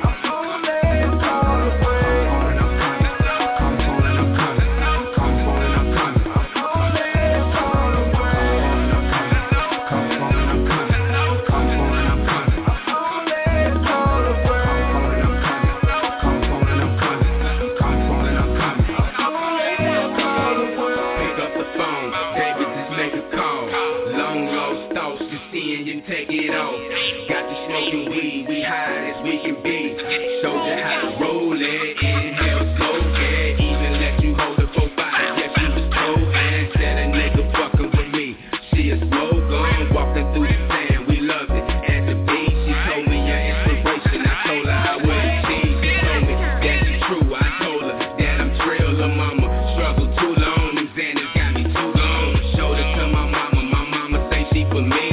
Take it on. Got you smoking weed, we high as we can be. Showed you how to roll it, inhale, smoke it. Even let you hold it for 5, yes, you was cold. And said a nigga fucking with me. She a smoke gun, walking through the sand, we loved it. At the beach, she told me your inspiration. I told her I wouldn't cheat. She told me that's true. I told her that I'm trail, lil' mama. Struggled too long, them Xanax got me too long. Showed it to my mama say she for me.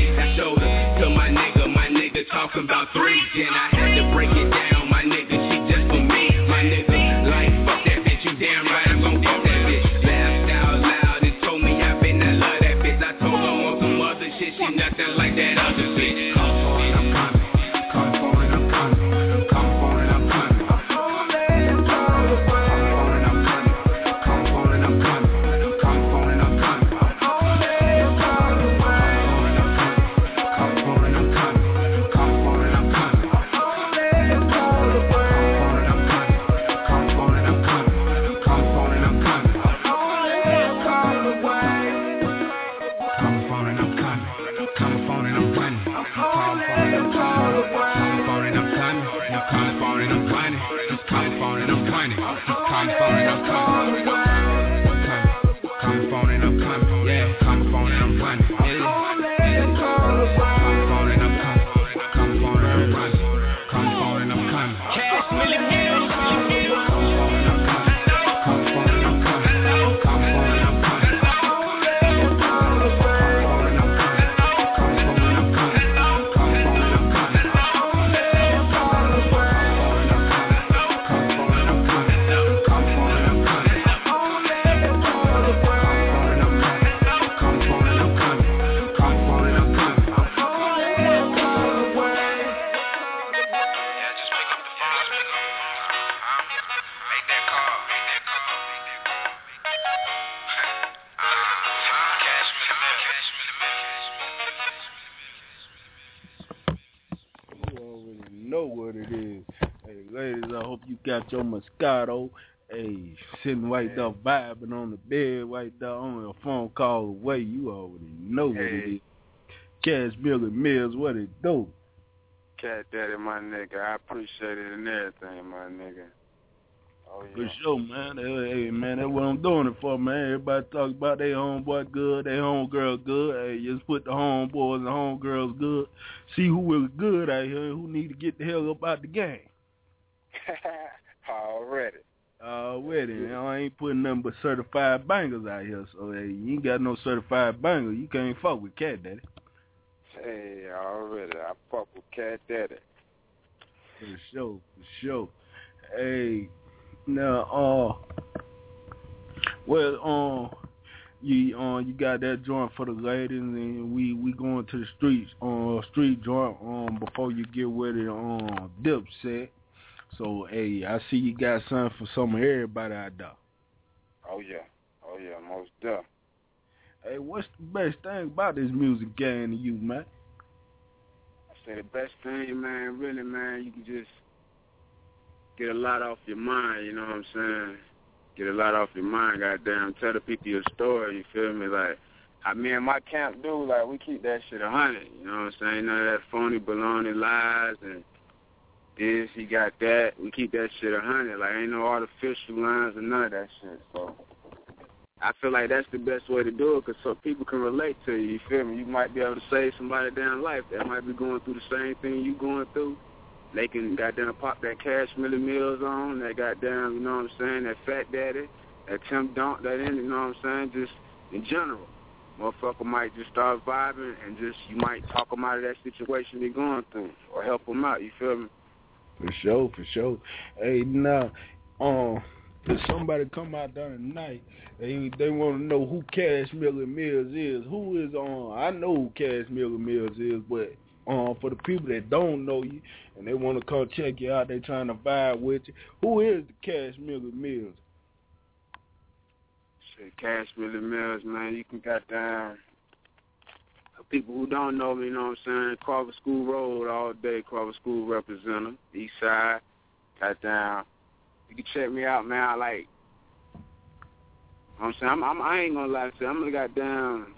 Talking about 3, then I had to break it down. My nigga, she just for me. My nigga, like, fuck that bitch, you damn right, I'm gon' fuck that bitch. Laughed out loud and told me I been I love that bitch. I told her on some other shit, she nothing like that other bitch. Come on and I'm coming. Come on and I'm coming. Come on and I'm coming. Come on and I'm coming. Come on and I'm coming. Come on and I'm coming. Got your Moscato, hey, sitting right there vibing on the bed, right there on a phone call away. You already know what it is. Cash Billy Mills, what it do? Cat Daddy, my nigga, I appreciate it and everything, my nigga. Oh yeah. For sure, man. Hey, man, that's what I'm doing it for, man. Everybody talk about their homeboy good, their homegirl good. Hey, just put the homeboys and homegirls good. See who is good out here, who need to get the hell up out the game. Already. You know, I ain't putting nothing but certified bangers out here. So, hey, you ain't got no certified banger. You can't fuck with Cat Daddy. Hey, already. I fuck with Cat Daddy. For sure. Hey, now, you got that joint for the ladies, and we going to the street joint before you get with it on Dipset. So, hey, I see you got something for some of everybody out there. Oh, yeah, most definitely. Hey, what's the best thing about this music game to you, man? I say the best thing, man, really, man, you can just get a lot off your mind, you know what I'm saying? Get a lot off your mind, goddamn. Tell the people your story, you feel me? Like, me and my camp do, like, we keep that shit 100, you know what I'm saying? None of that phony, baloney lies and this, he got that. We keep that shit 100. Like, ain't no artificial lines or none of that shit. So I feel like that's the best way to do it because so people can relate to you feel me? You might be able to save somebody damn life that might be going through the same thing you going through. they can goddamn pop that Cash Miller Mills on, that goddamn, you know what I'm saying, that Fat Daddy, that Tim Donk, that in, you know what I'm saying, just in general. Motherfucker might just start vibing and just, you might talk them out of that situation they're going through or help them out, you feel me? For sure. Hey, now, if somebody come out there tonight, they want to know who Cash Miller Mills is. Who is I know who Cash Miller Mills is, but for the people that don't know you and they want to come check you out, they trying to vibe with you. Who is the Cash Miller Mills? Shit, Cash Miller Mills, man. You can got down. People who don't know me, you know what I'm saying, Carver School Road all day, Carver School representative, East Side, got down. You can check me out, man. I like, you know what I'm saying, I ain't gonna lie to you, I'm gonna got down.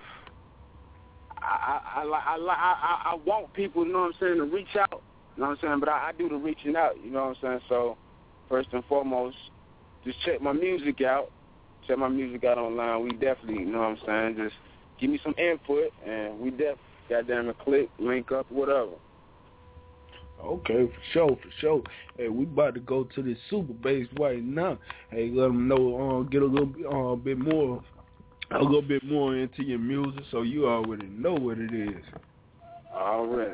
I want people, you know what I'm saying, to reach out, you know what I'm saying, but I do the reaching out, you know what I'm saying, so first and foremost, just check my music out online. We definitely, you know what I'm saying, just give me some input, and we definitely goddamn click, link up, whatever. Okay, for sure. Hey, we about to go to this Super Bass right now. Hey, let them know, get a little bit more into your music, so you already know what it is. Already.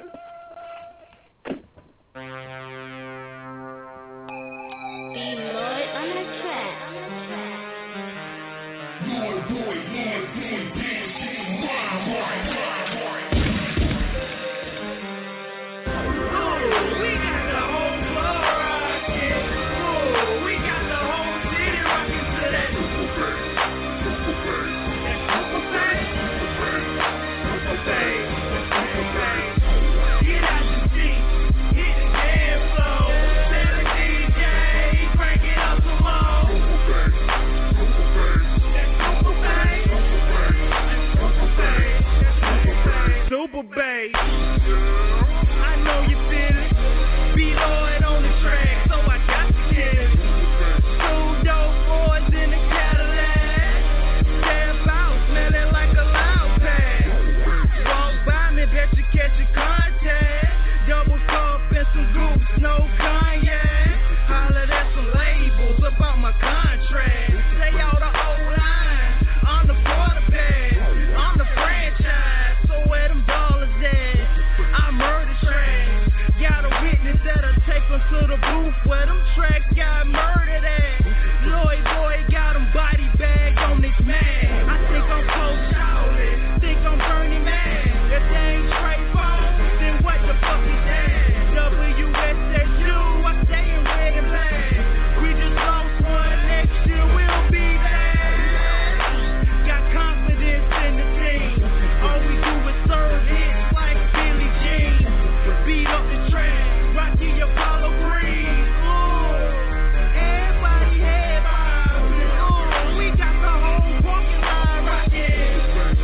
Super Bass. I know you feel it. Be Lloyd on the track, so I got to get it. Two dope boys in the Cadillac. Step out, smelling like a loud pack. Walk by me, bet you catch a contact. Double cup and some groups, no Kanye. Hollered at some labels about my contract. Say all the old lines, I'm the quarterback. I'm the franchise, so where them dollars at? I murder tracks. Got a witness that'll take them to the booth where them tracks got murdered at. Lloyd boy got them body bags on his man. I think I'm Coach Charlie, think I'm Bernie Mac. If they ain't Trayvon, then what the fuck is that? WSSU, I stay in red and black. We just lost one, next year we'll be back. Got confidence in the team. All we do is serve hits like Billie Jean. Beat up the track, Rocky Apollo Green. Everybody head bobbing. We got the whole parking lot rocking.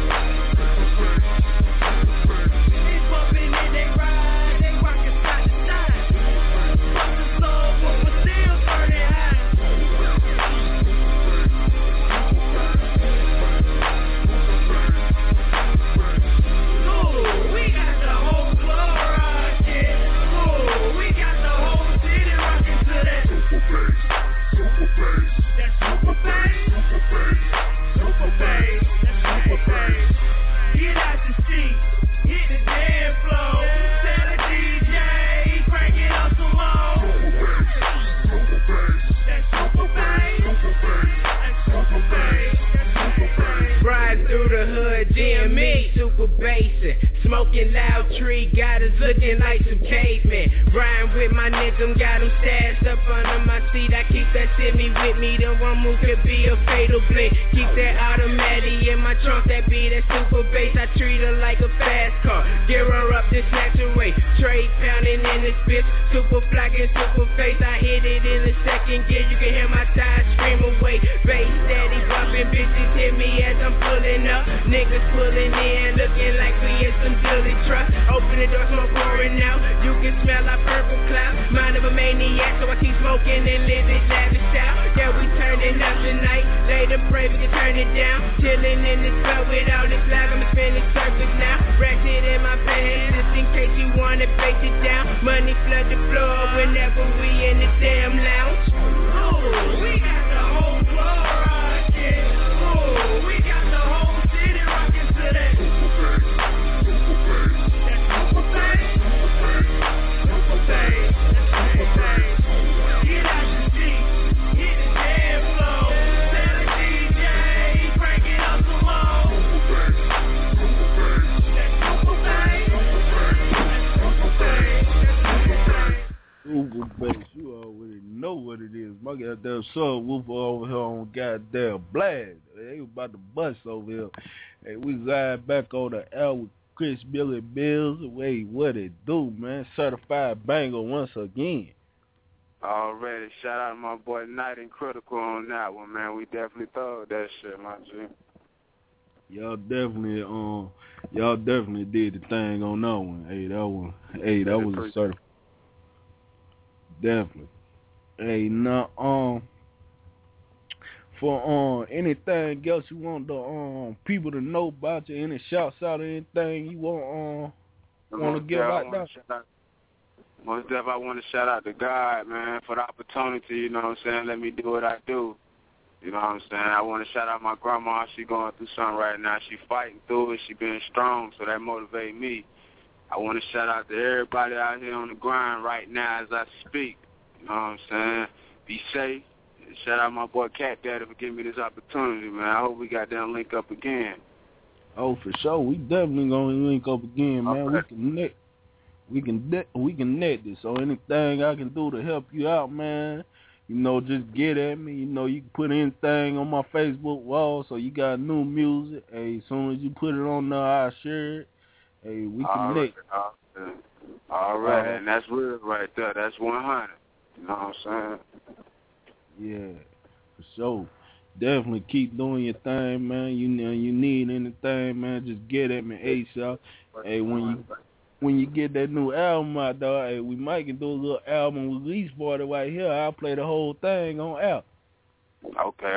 They bumping and they ride, they rockin' side to side. Fuck the soul, but we're still burning hot. Ooh, we got the whole club rocking. Ooh, we got the whole city rocking to that. Super Bass. That's Super Bass. Super Bass. That's Super Bass. Get out the seat, hit the damn floor. Tell the DJ, crank it up some more. That's Super Bass. That's Super Bass. That's Super Bass. Riding through the hood, GME, Super Bassin'. Smoking loud tree, got us looking like some cavemen. Riding with my niggas, got them stashed up under my seat. I keep that Sydney with me, the one move could be a fatal blink. Keep that automatic in my trunk, that be that Super Bass. I treat her like a fast car, gear her up, then snatch away. Trade pounding in this bitch, super black and super face. I hit it in the second gear, you can hear my tires scream away. Bass steady bumping, bitches hit me as I'm pulling up. Niggas pulling in, looking like we in some dilly truck. Open the door, smoke pouring out. You can smell our purple cloud. Mind of a maniac, so I keep smoking and live it lavish out. Yeah, we turning up tonight. Later pray we can turn it down. Chilling in this club with all this live. I'ma spin the circus now. Racked it in my pants, just in case you want wanna break it down. Money flood the floor whenever we in the damn lounge. Ooh, we got the whole club rockin'. Ooh, we got the whole city rockin' to that. Get out the seat, hit the damn floor. Tell the DJ, crank it up some more. Google bass, you already know what it is. My goddamn subwoofer over here on goddamn blast. They about to bust over here. Hey, we ride back on the L with Chris Billy Bills. Wait, what it do, man? Certified banger once again. Already. Shout out to my boy Night and Critical on that one, man. We definitely thought that shit, my G. Y'all definitely did the thing on that one. That was a certified. Definitely. Hey, now, for anything else you want the people to know about you, any shouts out or anything you want to give out there? Most definitely, I want to shout out to God, man, for the opportunity. You know what I'm saying? Let me do what I do. You know what I'm saying? I want to shout out my grandma. She going through something right now. She fighting through it. She being strong, so that motivates me. I want to shout out to everybody out here on the grind right now as I speak. You know what I'm saying? Be safe. And shout out my boy Cat Daddy for giving me this opportunity, man. I hope we got them link up again. Oh, for sure. We definitely gonna link up again, man. Okay. We can net this. So anything I can do to help you out, man, you know, just get at me. You know, you can put anything on my Facebook wall. So you got new music. Hey, as soon as you put it on there, I'll share it. Hey, we connect. All right, and that's real right there. That's 100. You know what I'm saying? Yeah, for sure. Definitely keep doing your thing, man. You need anything, man, just get at me ASAP. Hey, when you get that new album out, though, hey, we might can do a little album release party right here. I'll play the whole thing on air. Okay.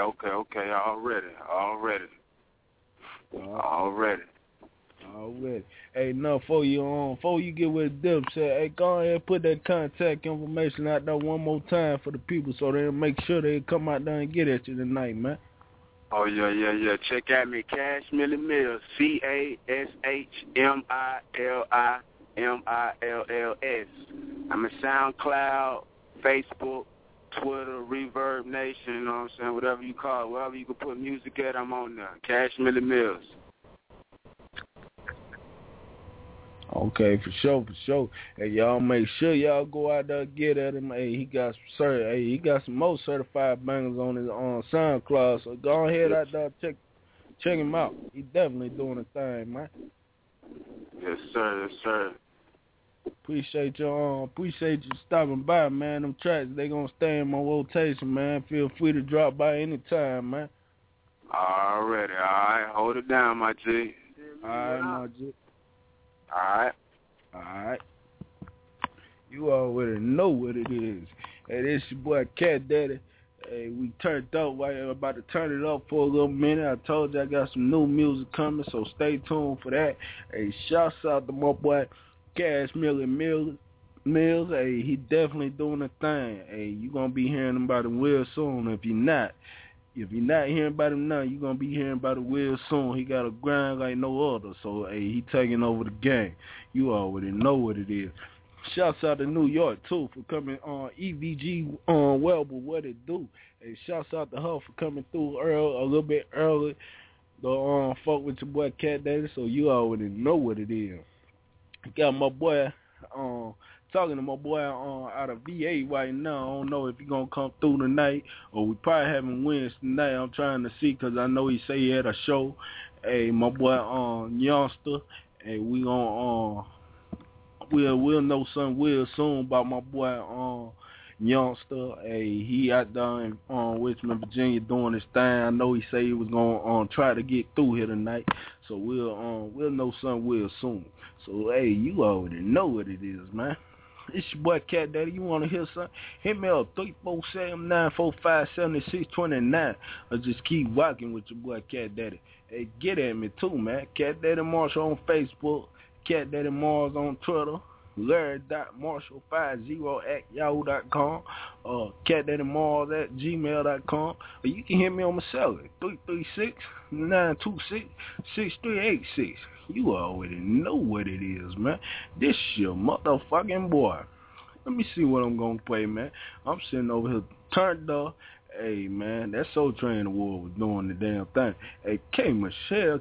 Already. Hey, no, before you get with them, say, hey, go ahead and put that contact information out there one more time for the people so they'll make sure they come out there and get at you tonight, man. Oh, yeah. Check out me, Cash Millie Mills, CashMilliMills. I'm a SoundCloud, Facebook, Twitter, Reverb Nation, you know what I'm saying, whatever you call it, wherever you can put music at, I'm on there. Cash Millie Mills. Okay, for sure. Hey, y'all make sure y'all go out there and get at him. Hey, he got some more certified bangers on his SoundCloud. So go ahead out there, check him out. He definitely doing a thing, man. Yes, sir. Appreciate you stopping by, man. Them tracks, they gonna stay in my rotation, man. Feel free to drop by anytime, man. Already, all right. Hold it down, my G. All right, my G. All right. You already know what it is. Hey, this your boy Cat Daddy. Hey, we turned up. We're about to turn it up for a little minute. I told you I got some new music coming, so stay tuned for that. Hey, shouts out to my boy Cash Millie Mills. Hey, he definitely doing a thing. Hey, you gonna be hearing about him real soon. If you're not hearing about him now, you're going to be hearing about it real soon. He got a grind like no other. So, hey, he taking over the game. You already know what it is. Shouts out to New York, too, for coming on EVG on Welber, what it do. Hey, shouts out to her for coming through a little bit early. Fuck with your boy Cat Daddy, so you already know what it is. Got my boy, talking to my boy out of VA right now. I don't know if he gonna come through tonight or we probably having wins tonight. I'm trying to see because I know he say he had a show. Hey, my boy Youngster. Hey, we gonna we'll know something real soon about my boy Youngster. Hey, he out there in Richmond, Virginia doing his thing. I know he say he was gonna try to get through here tonight. So we'll know something real soon. So hey, you already know what it is, man. It's your boy Cat Daddy. You want to hear something? Hit me up 347-945-7629 or just keep rocking with your boy Cat Daddy. Hey, get at me too, man. Cat Daddy Marshall on Facebook, Cat Daddy Mars on Twitter. Larry.Marshall50@yahoo.com, catdaddymalls@gmail.com, or you can hit me on my cellular, 336-926-6386. You already know what it is, man. This your motherfucking boy. Let me see what I'm gonna play, man. I'm sitting over here turned up. Hey, man, that Soul Train Award was doing the damn thing. Hey, K. Michelle.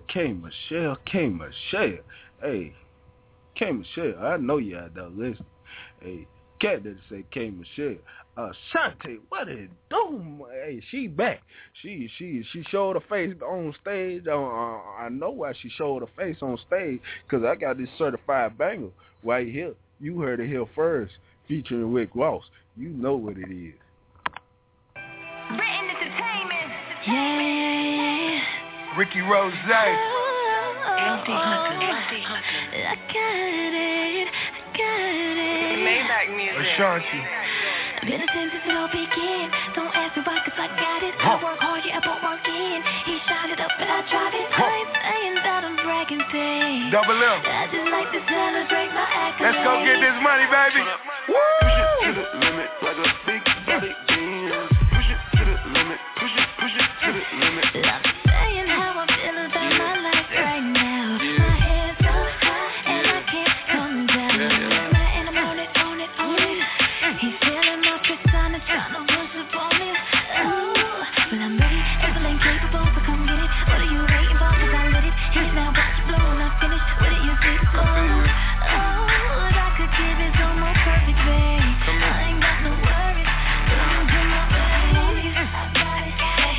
Hey, K. Michelle, I know you out there listening. Hey, Cat did say K. Michelle. Shantae, what it do? Hey, she back. She showed her face on stage. I know why she showed her face on stage, because I got this certified banger right here. You heard it here first, featuring Rick Ross. You know what it is. Written Entertainment. Yeah. Ricky Rose. Empty Hunter. I got it. Maybach music. Ashanti. Been a since it all began. Don't ask me why, cause I got it. I work hard, yeah, I put work in. He shot it up and I tried it. I ain't saying that I'm bragging things. Double M. I just like to celebrate my accolades. Let's go get this money, baby. Woo! Push it to the limit like a big body genius. Push it to the limit. Push it to the limit. I'm saying how I'm feeling about my life right now. My head's so high and I can't come down. And I'm on it. He's feeling my persona, trying to push up on me. Oh, but I'm ready, able and capable, so come get it. What are you waiting for? Cause I lit it. Hit now, watch it blow when I finish. What do you think? Oh, I could give it some more perfect, babe. I ain't got no worries. Don't do my baby. I got it.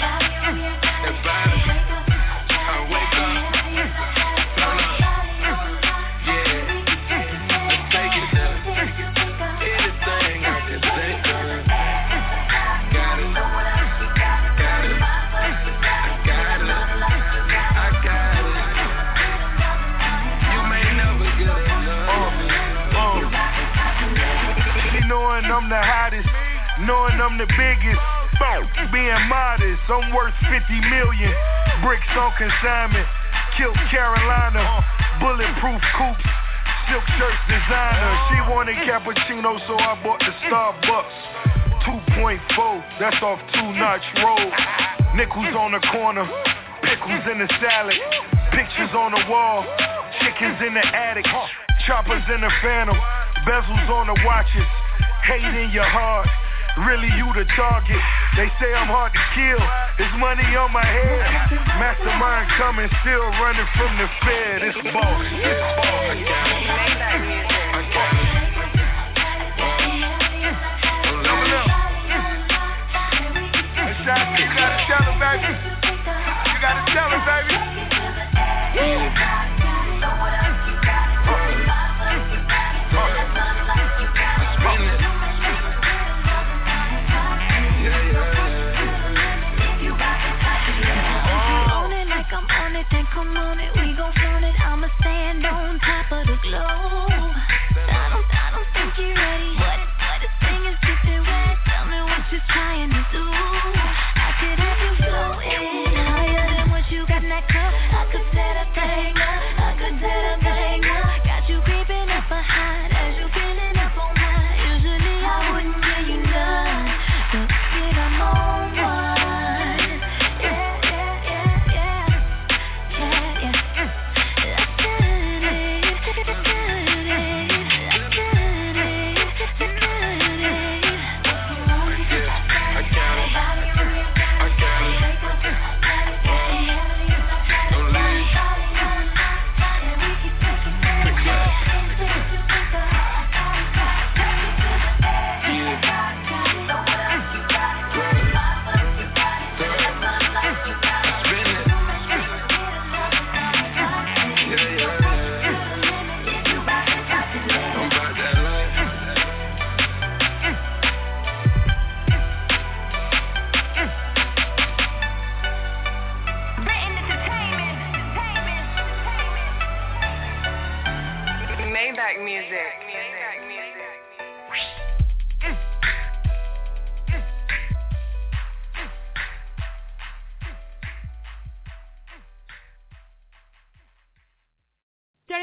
Knowing I'm the hottest, knowing I'm the biggest, being modest, I'm worth 50 million, bricks on consignment, killed Carolina, bulletproof coupes, silk shirts designer, she wanted cappuccino so I bought the Starbucks, 2.4, that's off 2-notch road, nickels on the corner, pickles in the salad, pictures on the wall, chickens in the attic, choppers in the Phantom, bezels on the watches, hate in your heart, really you the target. They say I'm hard to kill, there's money on my head. Mastermind coming, still running from the Fed. It's boss, Double up. You gotta tell him, baby. You gotta tell him, baby. I'm on it, then come on it, we gon' flaunt it. I'ma stand on top of the globe. I don't think you're ready. What this thing is getting wet. Tell me what you're trying to do. I could have you floating higher than what you got in that cup. I could set a thing up. Got you creeping up behind as you feeling up on high. Usually I wouldn't give you none, but shit, I'm on one.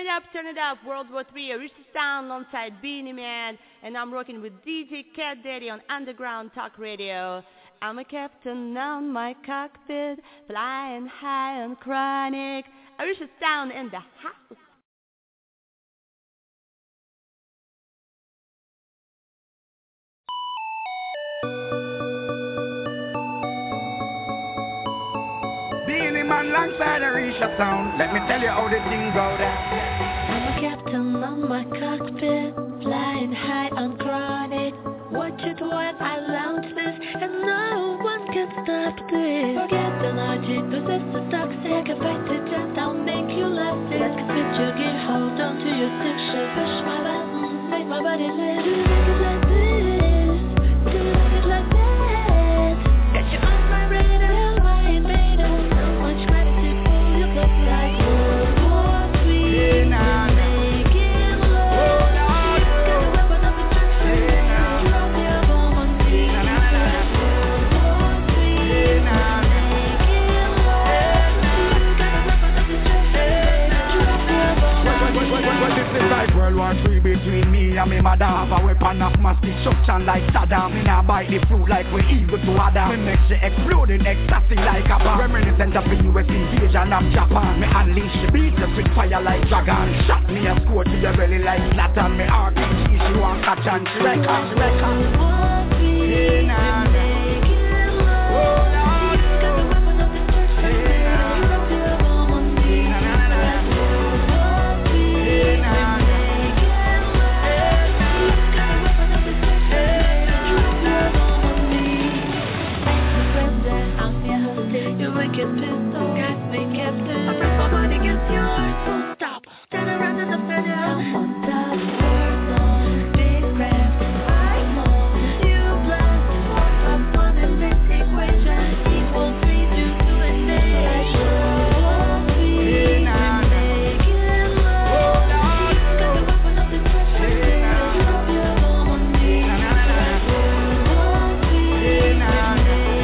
turn it up. World War III, Richard Sound alongside Beanie Man, and I'm working with DJ Cat Daddy on Underground Talk Radio. I'm a captain on my cockpit, flying high on chronic. Richard Sound in the house. Beanie Man alongside Arisha Sound. Let me tell you how the thing go down. I'm a captain on my cockpit, flying high on chronic. Watch it when I launch this, and no one can stop this. Forget the logic, cause it's a toxic. I fight to just I'll make you laugh. Let's fit your gear, hold on to your stick shift. Push my buttons, make my body live. Do it like this, do it like that. Got you on my radar, my invader. So much gratitude for your blood like World War III. Making love. Gotta weapon up the church. Drop your bomb on me. World War III. Making love. Gotta weapon up the church. Drop your bomb on me. Well, this is like World War III between me and me mother. Have a weapon of mass destruction like Saddam. Me nah bite the fruit like we eagle to Adam. Me make she explode in ecstasy like a bomb. Reminiscent of the US invasion of Japan. Me unleash the beatles with fire like dragon. Shot me a score to your belly like Latin. Me RPG she want catch and she reckon. Wicked pistol, got me captain. I press my body against yours, full stop. Stand around in the fender, I'm on top. Warzone, big craft, I'm on. You blast, 4 + 1 in this equation equals 3, 2, 2, and 8. World War III, making love. Got the weapon of destruction, drop your bomb on me. World War III, making love.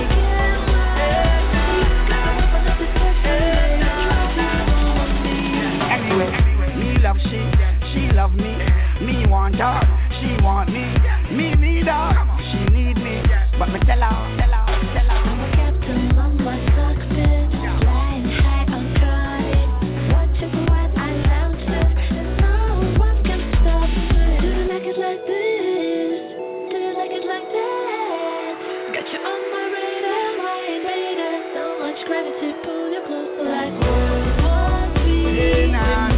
She love me, me want her, she want me, me need her, she need me, but me tell her. I'm a captain on my cockpit, flying high on chronic. Watch it when I launch this, and no one can stop it. Do you like it like this? Do you like it like that? Got you on my radar, my invader. So much gravity, pull you closer like World War III.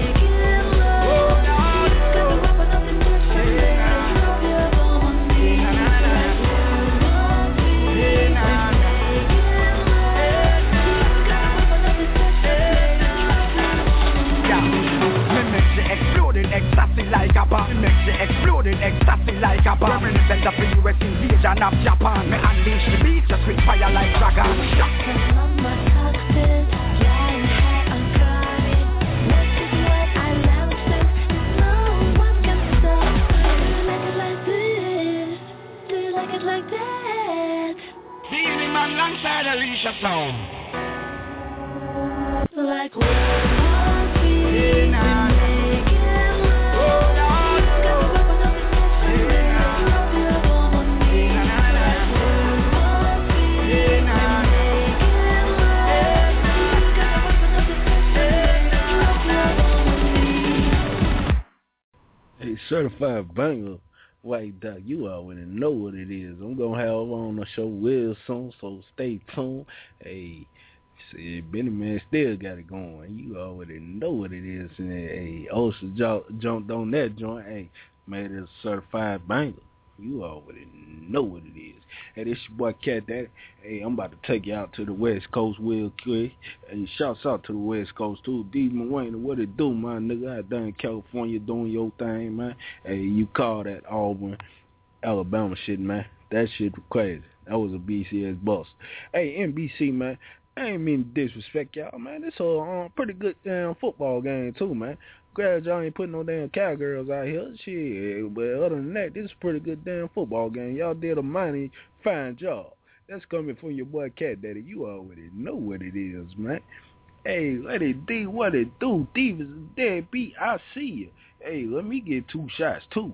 Ecstasy like a bomb. Make she explode in ecstasy like a bomb. Reminiscent of the US invasion of Japan. Me unleash the beast just with fire like dragon. On my cockpit, flying high on chronic. Watch it when I launch this, no one can stop. Do you like it like this? Do you like it like that? Beanie Man alongside Arisha Sound. Like World War III. Hey, certified banger, White Dot, you already know what it is. I'm going to have on the show real soon, so stay tuned. Hey, see, Benny Man still got it going. You already know what it is. And hey, Osa jumped on that joint. Hey, made it a certified banger. You already know what it is. Hey, this your boy Cat Daddy. Hey, I'm about to take you out to the West Coast real quick. Hey, shouts out to the West Coast too. Demon Wayne, what it do, my nigga? Out there in California doing your thing, man. Hey, you call that Auburn, Alabama shit, man. That shit was crazy. That was a BCS bust. Hey, NBC, man. I ain't mean to disrespect y'all, man. This a pretty good damn football game too, man. Glad y'all ain't putting no damn cowgirls out here. Shit, but other than that, this is a pretty good damn football game. Y'all did a mighty fine job. That's coming from your boy Cat Daddy. You already know what it is, man. Hey, let it D, what it do? Divas and deadbeat, I see you. Hey, let me get 2 shots too.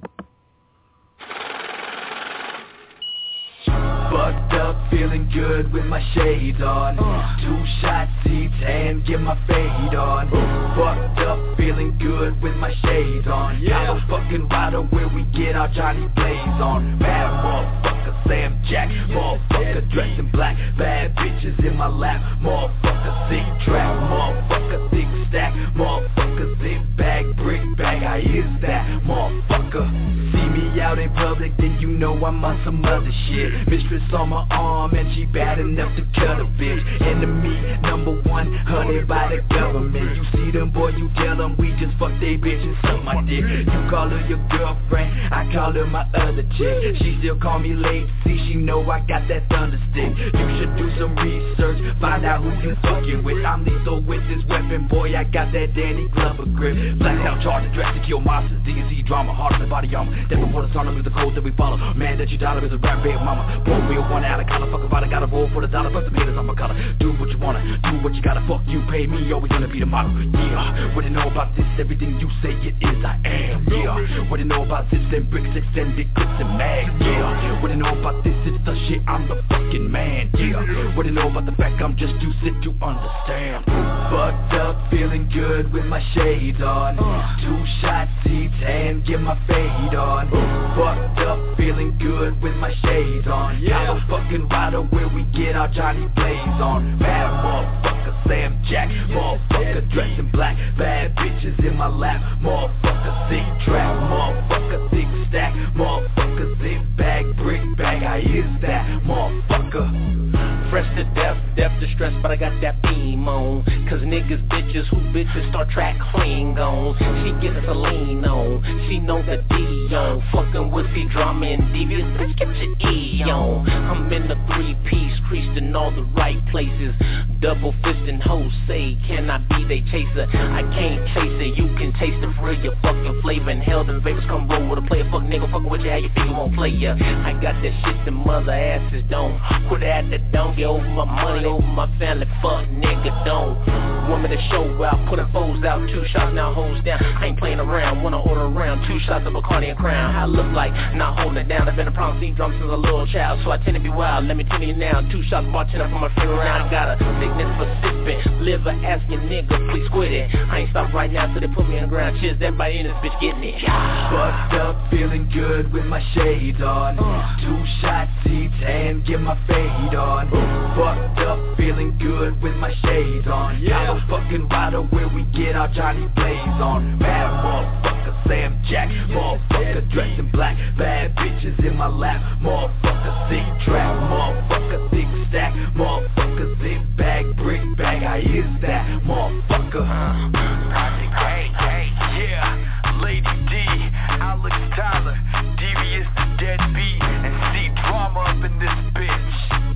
Fucked up, feeling good with my shades on. 2 shots each and get my fade on. Fucked up, feeling good with my shades on. Yeah, fucking rider where we get our Johnny Blaze on. Bad motherfucker, Sam Jack. Motherfucker dressed in black. Bad bitches in my lap. Motherfucker sick track. Motherfucker thick stack. Motherfucker zip bag, brick bag. How is that, motherfucker? See me out in public, then you know I'm on some other shit. Mistress on my arm and she bad enough to cut a bitch. Enemy number 1, hunted by the government. You see them, boy, you tell them we just fuck they bitch and suck my dick. You call her your girlfriend, I call her my other chick. She still call me late, see she know I got that thunder stick. You should do some research, find out who you fucking with. I'm lethal with this weapon, boy, I got that Danny Glover grip. Blacked out charge, dressed to kill monsters, D&C drama, harder than body armor. Never want to sign up with the code that we follow. Man that you dollar is a rap big mama. Boy, real one out of collar, fuck about it, gotta roll for the dollar, but some haters on my collar. Do what you wanna, do what you gotta, fuck you, pay me, always gonna be the model. Yeah, what you know about this, everything you say it is, I am. Yeah, what you know about this, and bricks, extended clips and mags. Yeah, what you know about this, it's the shit, I'm the fucking man. Yeah, what you know about the fact I'm just too sick to understand. Fucked up, feeling good with my shades on. 2 shots each and get my fade on. Fucked up, feeling good with my shades on. Yeah, fucking rider where we get our Johnny Blaze on. Bad motherfucker, Sam Jack. Motherfucker dressed in black. Bad bitches in my lap. Motherfucker sick track. Motherfucker thick stack. Motherfucker zip bag, brick bag. How is that, motherfucker? Fresh to death, death distress, but I got that beam on. Cause niggas bitches who bitches start track Klingons. She gets a lean on, she know the D on. Fucking with the drama and devious, bitch get your E on. I'm in the 3-piece, creased in all the right places. Double fisting hoes say, can I be they chaser? I can't chase it, you can taste the free your fucking flavor. And hell, them vapors come roll with a player. Fuck nigga, fucking with you, how you figure won't play ya. I got that shit the mother asses don't. Put it at the don't get over my money, over my family, fuck nigga don't. Want me to show out, putting foes out, 2 shots now hoes down. I ain't playing around, wanna order around, 2 shots of Bacardi and Crown. How I look like, not holding it down. I've been a problem C drum since a little child, so I tend to be wild. Let me tell you now, 2 shots bartender from my favorite round. I got a sickness for sipping, liver asking nigga, please quit it. I ain't stopped right now till they put me on the ground. Cheers, everybody in this bitch getting it. Fucked up, feeling good with my shades on. 2 shots each and get my fade on. Fucked up, feeling good with my shades on. Yeah, fucking rider where we get our Johnny Blaze on. Bad motherfucker, Sam Jack. Motherfucker dressed in black. Bad bitches in my lap. Motherfucker sick track. Motherfucker thick stack. Motherfucker zip bag, brick bag. How is that, motherfucker? Project A, yeah. Lady D, Alex Tyler, Devious the Deadbeat, and C Drama up in this bitch.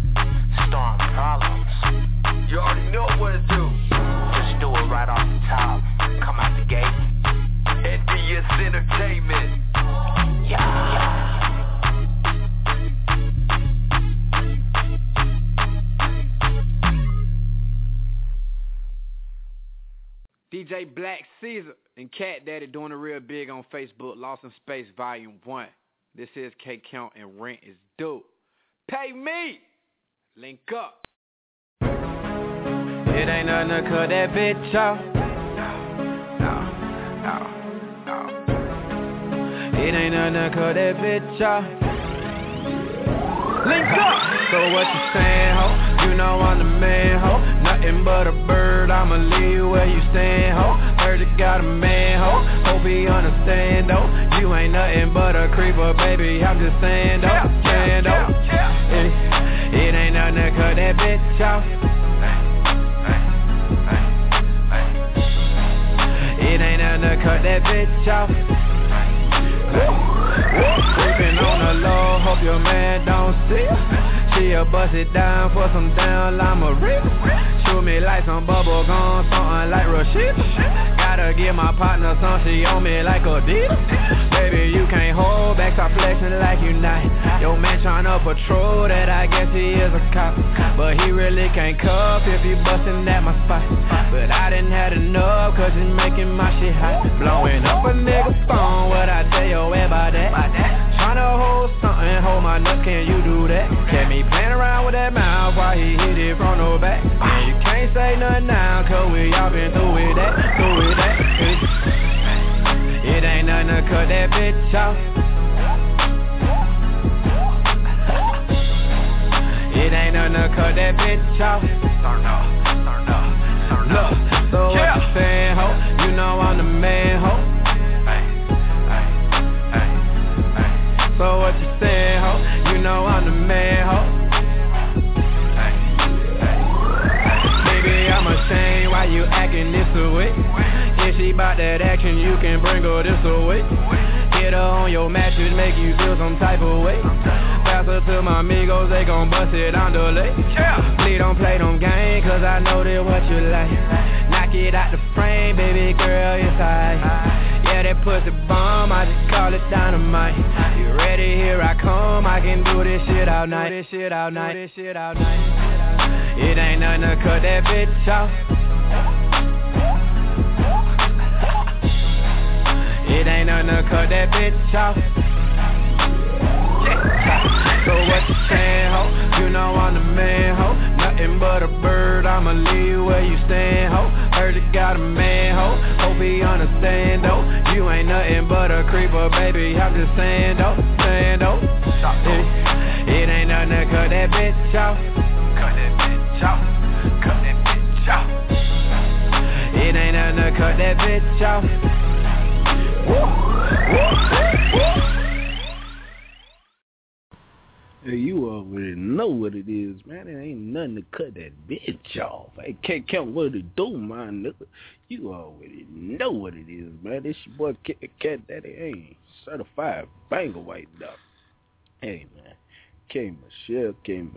Storm problems. You already know what to do. Just do it right off the top. Come out the gate. NDS Entertainment. Yeah. DJ Black Caesar and Cat Daddy doing it real big on Facebook. Lost in Space Volume 1. This is K Count and Rent is Due. Pay me. Link up. It ain't nothing to cut that bitch off. No. It ain't nothing to cut that bitch off. Link up. So what you saying, ho? You know I'm the man, ho. Nothing but a bird, I'ma leave you where you stand, ho. Heard you got a man, ho. Hope he understand, though. You ain't nothing but a creeper, baby. I'm just saying, though. It ain't nothing to cut that bitch off. It ain't nothing to cut that bitch off. Creeping on the low, hope your man don't see. she'll bust it down for some down llama rip. Shoot me like some bubble gum, something like Rashida. Gotta give my partner some, she on me like Adidas. Baby, you can't hold back, stop flexing like you not. Yo man tryna patrol that, I guess he is a cop. But he really can't cuff if he bustin' at my spot. But I didn't have enough, cause it's making my shit hot. Blowing up a nigga phone, what I tell you about that? Tryna hold something, hold my nuts, can you do that? Kept me playing around with that mouth while he hit it from the back. And you can't say nothing now, cause we all been through with that, It ain't nothing to cut that bitch off. It ain't nothing to cut that bitch off. Look, so what you saying, ho? You know I'm the man, ho. So what you saying, ho? You know I'm the man, ho. Baby, I'm ashamed why you acting this away. If she bout that action, you can bring her this away. Hit her on your mattress, make you feel some type of way. Pass her to my amigos, they gon' bust it on the lake. Please don't play them games, cause I know that what you like. Knock it out the frame, baby girl, it's high. Yeah, that pussy bomb, I just call it dynamite. You ready, here I come, I can do this shit all night. It ain't nothing to cut that bitch off. It ain't nothing to cut that bitch off. So what you saying, ho? You know I'm the man, ho. Nothing but a bird, I'ma leave where you stand, ho. Heard you got a man, ho. Hope he understand, though. You ain't nothing but a creeper, baby. I'm just saying, though. It ain't nothing to cut that bitch off. It ain't nothing to cut that bitch off. Hey, you already know what it is, man. It ain't nothing to cut that bitch off. Hey, can't count what it do, my nigga. You already know what it is, man. This your boy Cat Daddy, ain't certified banger white dog. Hey, man. K Michelle.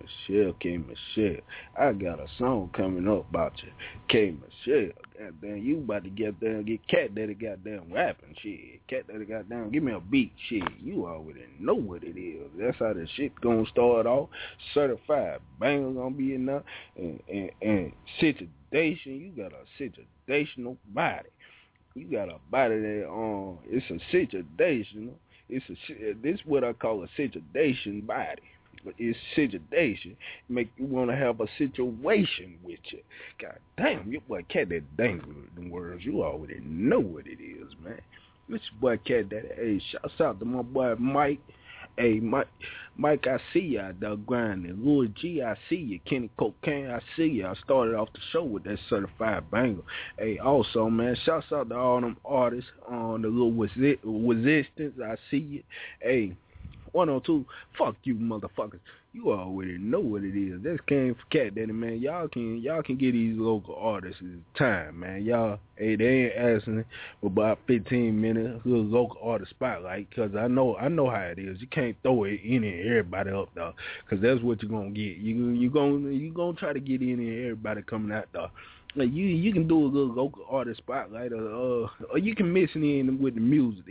I got a song coming up about you. K Michelle. Goddamn, you about to get down, get Cat Daddy goddamn rapping shit. Cat Daddy goddamn, give me a beat shit. You already know what it is. That's how the shit gonna start off. Certified banger gonna be in there. And situation, you got a situational body. You got a body that it's a situational. This what I call a situation body. It's situation. Make you want to have a situation with you. God damn, your boy Cat Daddy dangerous with them words. You already know what it is, man. This boy Cat Daddy. Hey, shouts out to my boy Mike. Hey, Mike, I see you out there grinding. Lil G, I see you. Kenny Cocaine, I see you. I started off the show with that certified banger. Hey, also, man, shouts out to all them artists on the little resistance. I see you. Hey, 102, fuck you motherfuckers. You already know what it is. This came for Cat Daddy, man. Y'all can get these local artists time, man. Y'all, hey, they ain't asking for about 15 minutes little local artist spotlight, cause I know how it is. You can't throw it in and everybody up though, cause that's what you're gonna get. You gonna try to get in and everybody coming out though. Like you can do a little local artist spotlight, or you can mix it in with the music.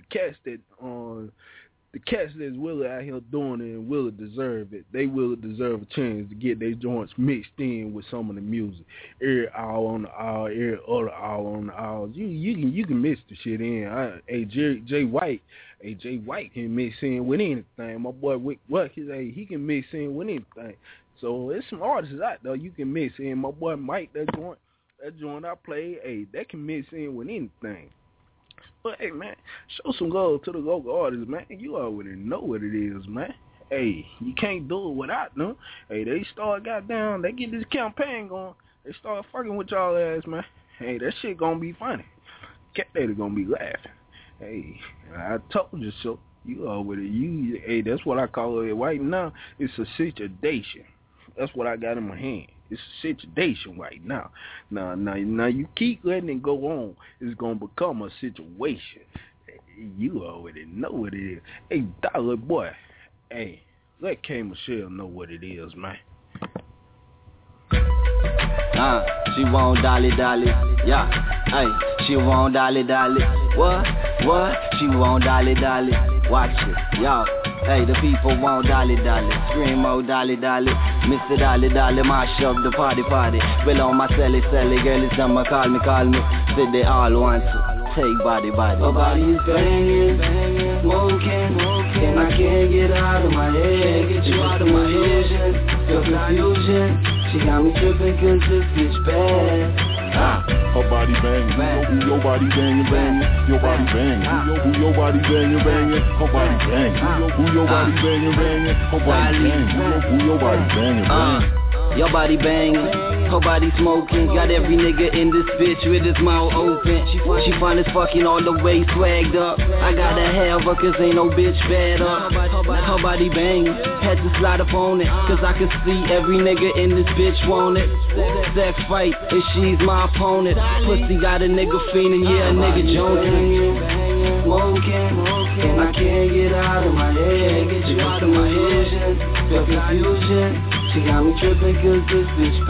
The cats that's really out here doing it and really deserve it. They really deserve a chance to get their joints mixed in with some of the music. Every hour on the hour, every other hour on the hour. You can mix the shit in. Jay White can mix in with anything. My boy Wick he can mix in with anything. So there's some artists out there you can mix in. My boy Mike, that joint I play, hey, that can mix in with anything. But hey, man, show some love to the local artists, man. You already know what it is, man. Hey, you can't do it without them. Hey, they get this campaign going. They start fucking with y'all ass, man. Hey, that shit gonna be funny. Cat Daddy gonna be laughing. Hey, I told you so. Hey, that's what I call it right now. It's a situation. That's what I got in my hand. It's a situation right now. Now you keep letting it go on, it's gonna become a situation. You already know what it is. Hey, Dollar Boy. Hey, Let K Michelle know what it is, man. She won't dolly dolly, yeah. Hey, she won't dolly dolly. What? She won't dolly dolly. Watch it, yo. Hey, the people won't dolly dolly. Scream oh dolly dolly. Mr. Dolly dolly, mash up the party. Below my celly, girl is number, call me. Said they all want to take body. Her body is banging, smoking, and I can't get out of my head. Get you out of my vision, your confusion. She got me tripping cause this bitch bad. Her body banging, your body banging, your body banging, who your body banging, her body banging, who your body banging, her body banging, who your body banging. Your body banging, her body smoking. Got every nigga in this bitch with his mouth open. She fun as fucking all the way swagged up. I gotta have her cause ain't no bitch bad up. Her body banging, had to slide up on it. Cause I can see every nigga in this bitch want it. Sex fight, and she's my opponent. Pussy got a nigga fiending, yeah, a nigga joking. Smoking, and I can't get out of my head. Get you out of my vision, feel confusion. She got me tripping cause this bitch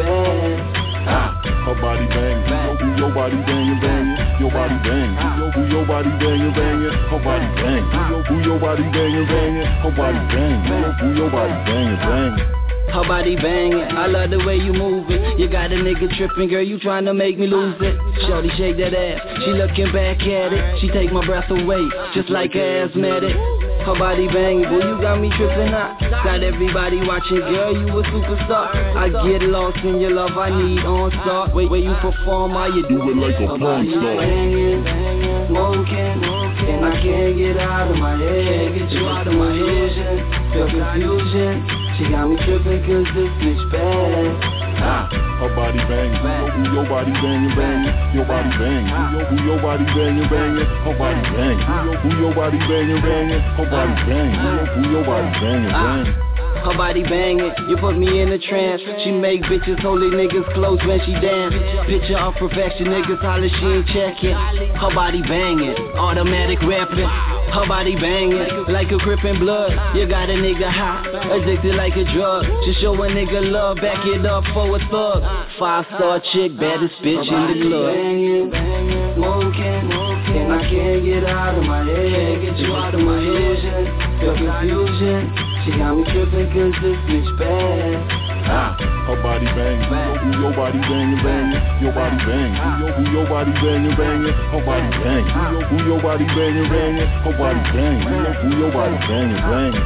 bad. Her body banging, your body banging, your body banging, who your body banging, her body banging, who your body banging, her body banging, who your body banging. Her body banging, I love the way you move it. You got a nigga tripping, girl, you trying to make me lose it. Shorty shake that ass, she looking back at it. She take my breath away, just like an asthmatic. Her body banging, boy, you got me tripping out. Got everybody watching, girl, you a superstar. I get lost in your love, I need on-star. Wait, where you perform, how you do it like a porn star. Banging, smoking, and I can't get out of my head. Get you out of my vision, feel confusion. She got me tripping cause this bitch bad. Her body banging, who your body banging, your body banging, who your body banging, her body banging, who your body banging, her body banging, who your body banging. Her body banging, you put me in a trance. She make bitches hold their niggas close when she dance. Picture of perfection, niggas holler she ain't checking. Her body banging, automatic rapping. Her body banging, like a crip in blood. You got a nigga high, addicted like a drug. Just show a nigga love, back it up for a thug. 5-star chick, baddest bitch in the club. Banging, smoking, and I can't get out of my head. Get you out of my vision, feel confusion. She got me tripping cause this bitch bad. Her body banging, who your body banging, your body banging, who your body banging, her body banging, who your body banging, her body banging, who your body banging.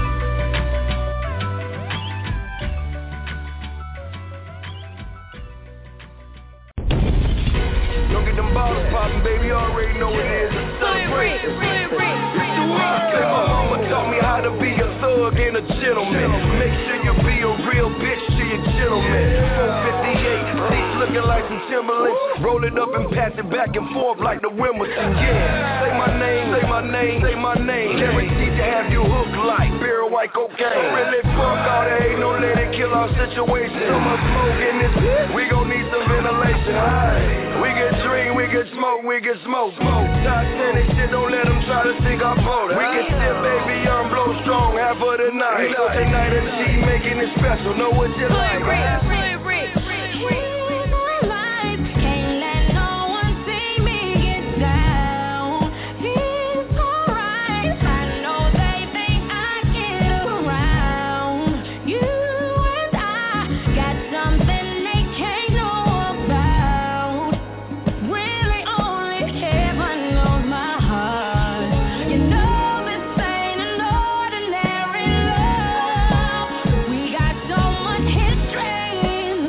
Don't get them bottles poppin', baby, you already know what it is. Celebrate. My mama taught me how to be a thug and a gentleman. Make sure you be a real bitch to your gentleman. 458, seats looking like some Timberlands. Roll it up and pass it back and forth like the Wimbledon. Yeah, say my name, say my name, say my name. Guaranteed to have you hooked like beer and white cocaine. Don't really fuck all that hate, don't let it kill our situation. So much smoke in this, we gon' need some ventilation. We get drink, we get smoke, we get smoke. Top 10 and shit, don't let them try to think our boat. We can still baby, young, blow strong, half of the night. So tonight and she making it special, know what you like. History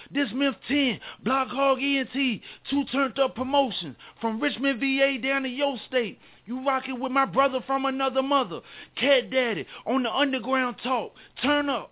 This Myth 10, Block Hog ENT, 2 Turned Up Promotions, from Richmond, VA down to your state. You rockin' with my brother from another mother, Cat Daddy, on the Underground Talk. Turn up.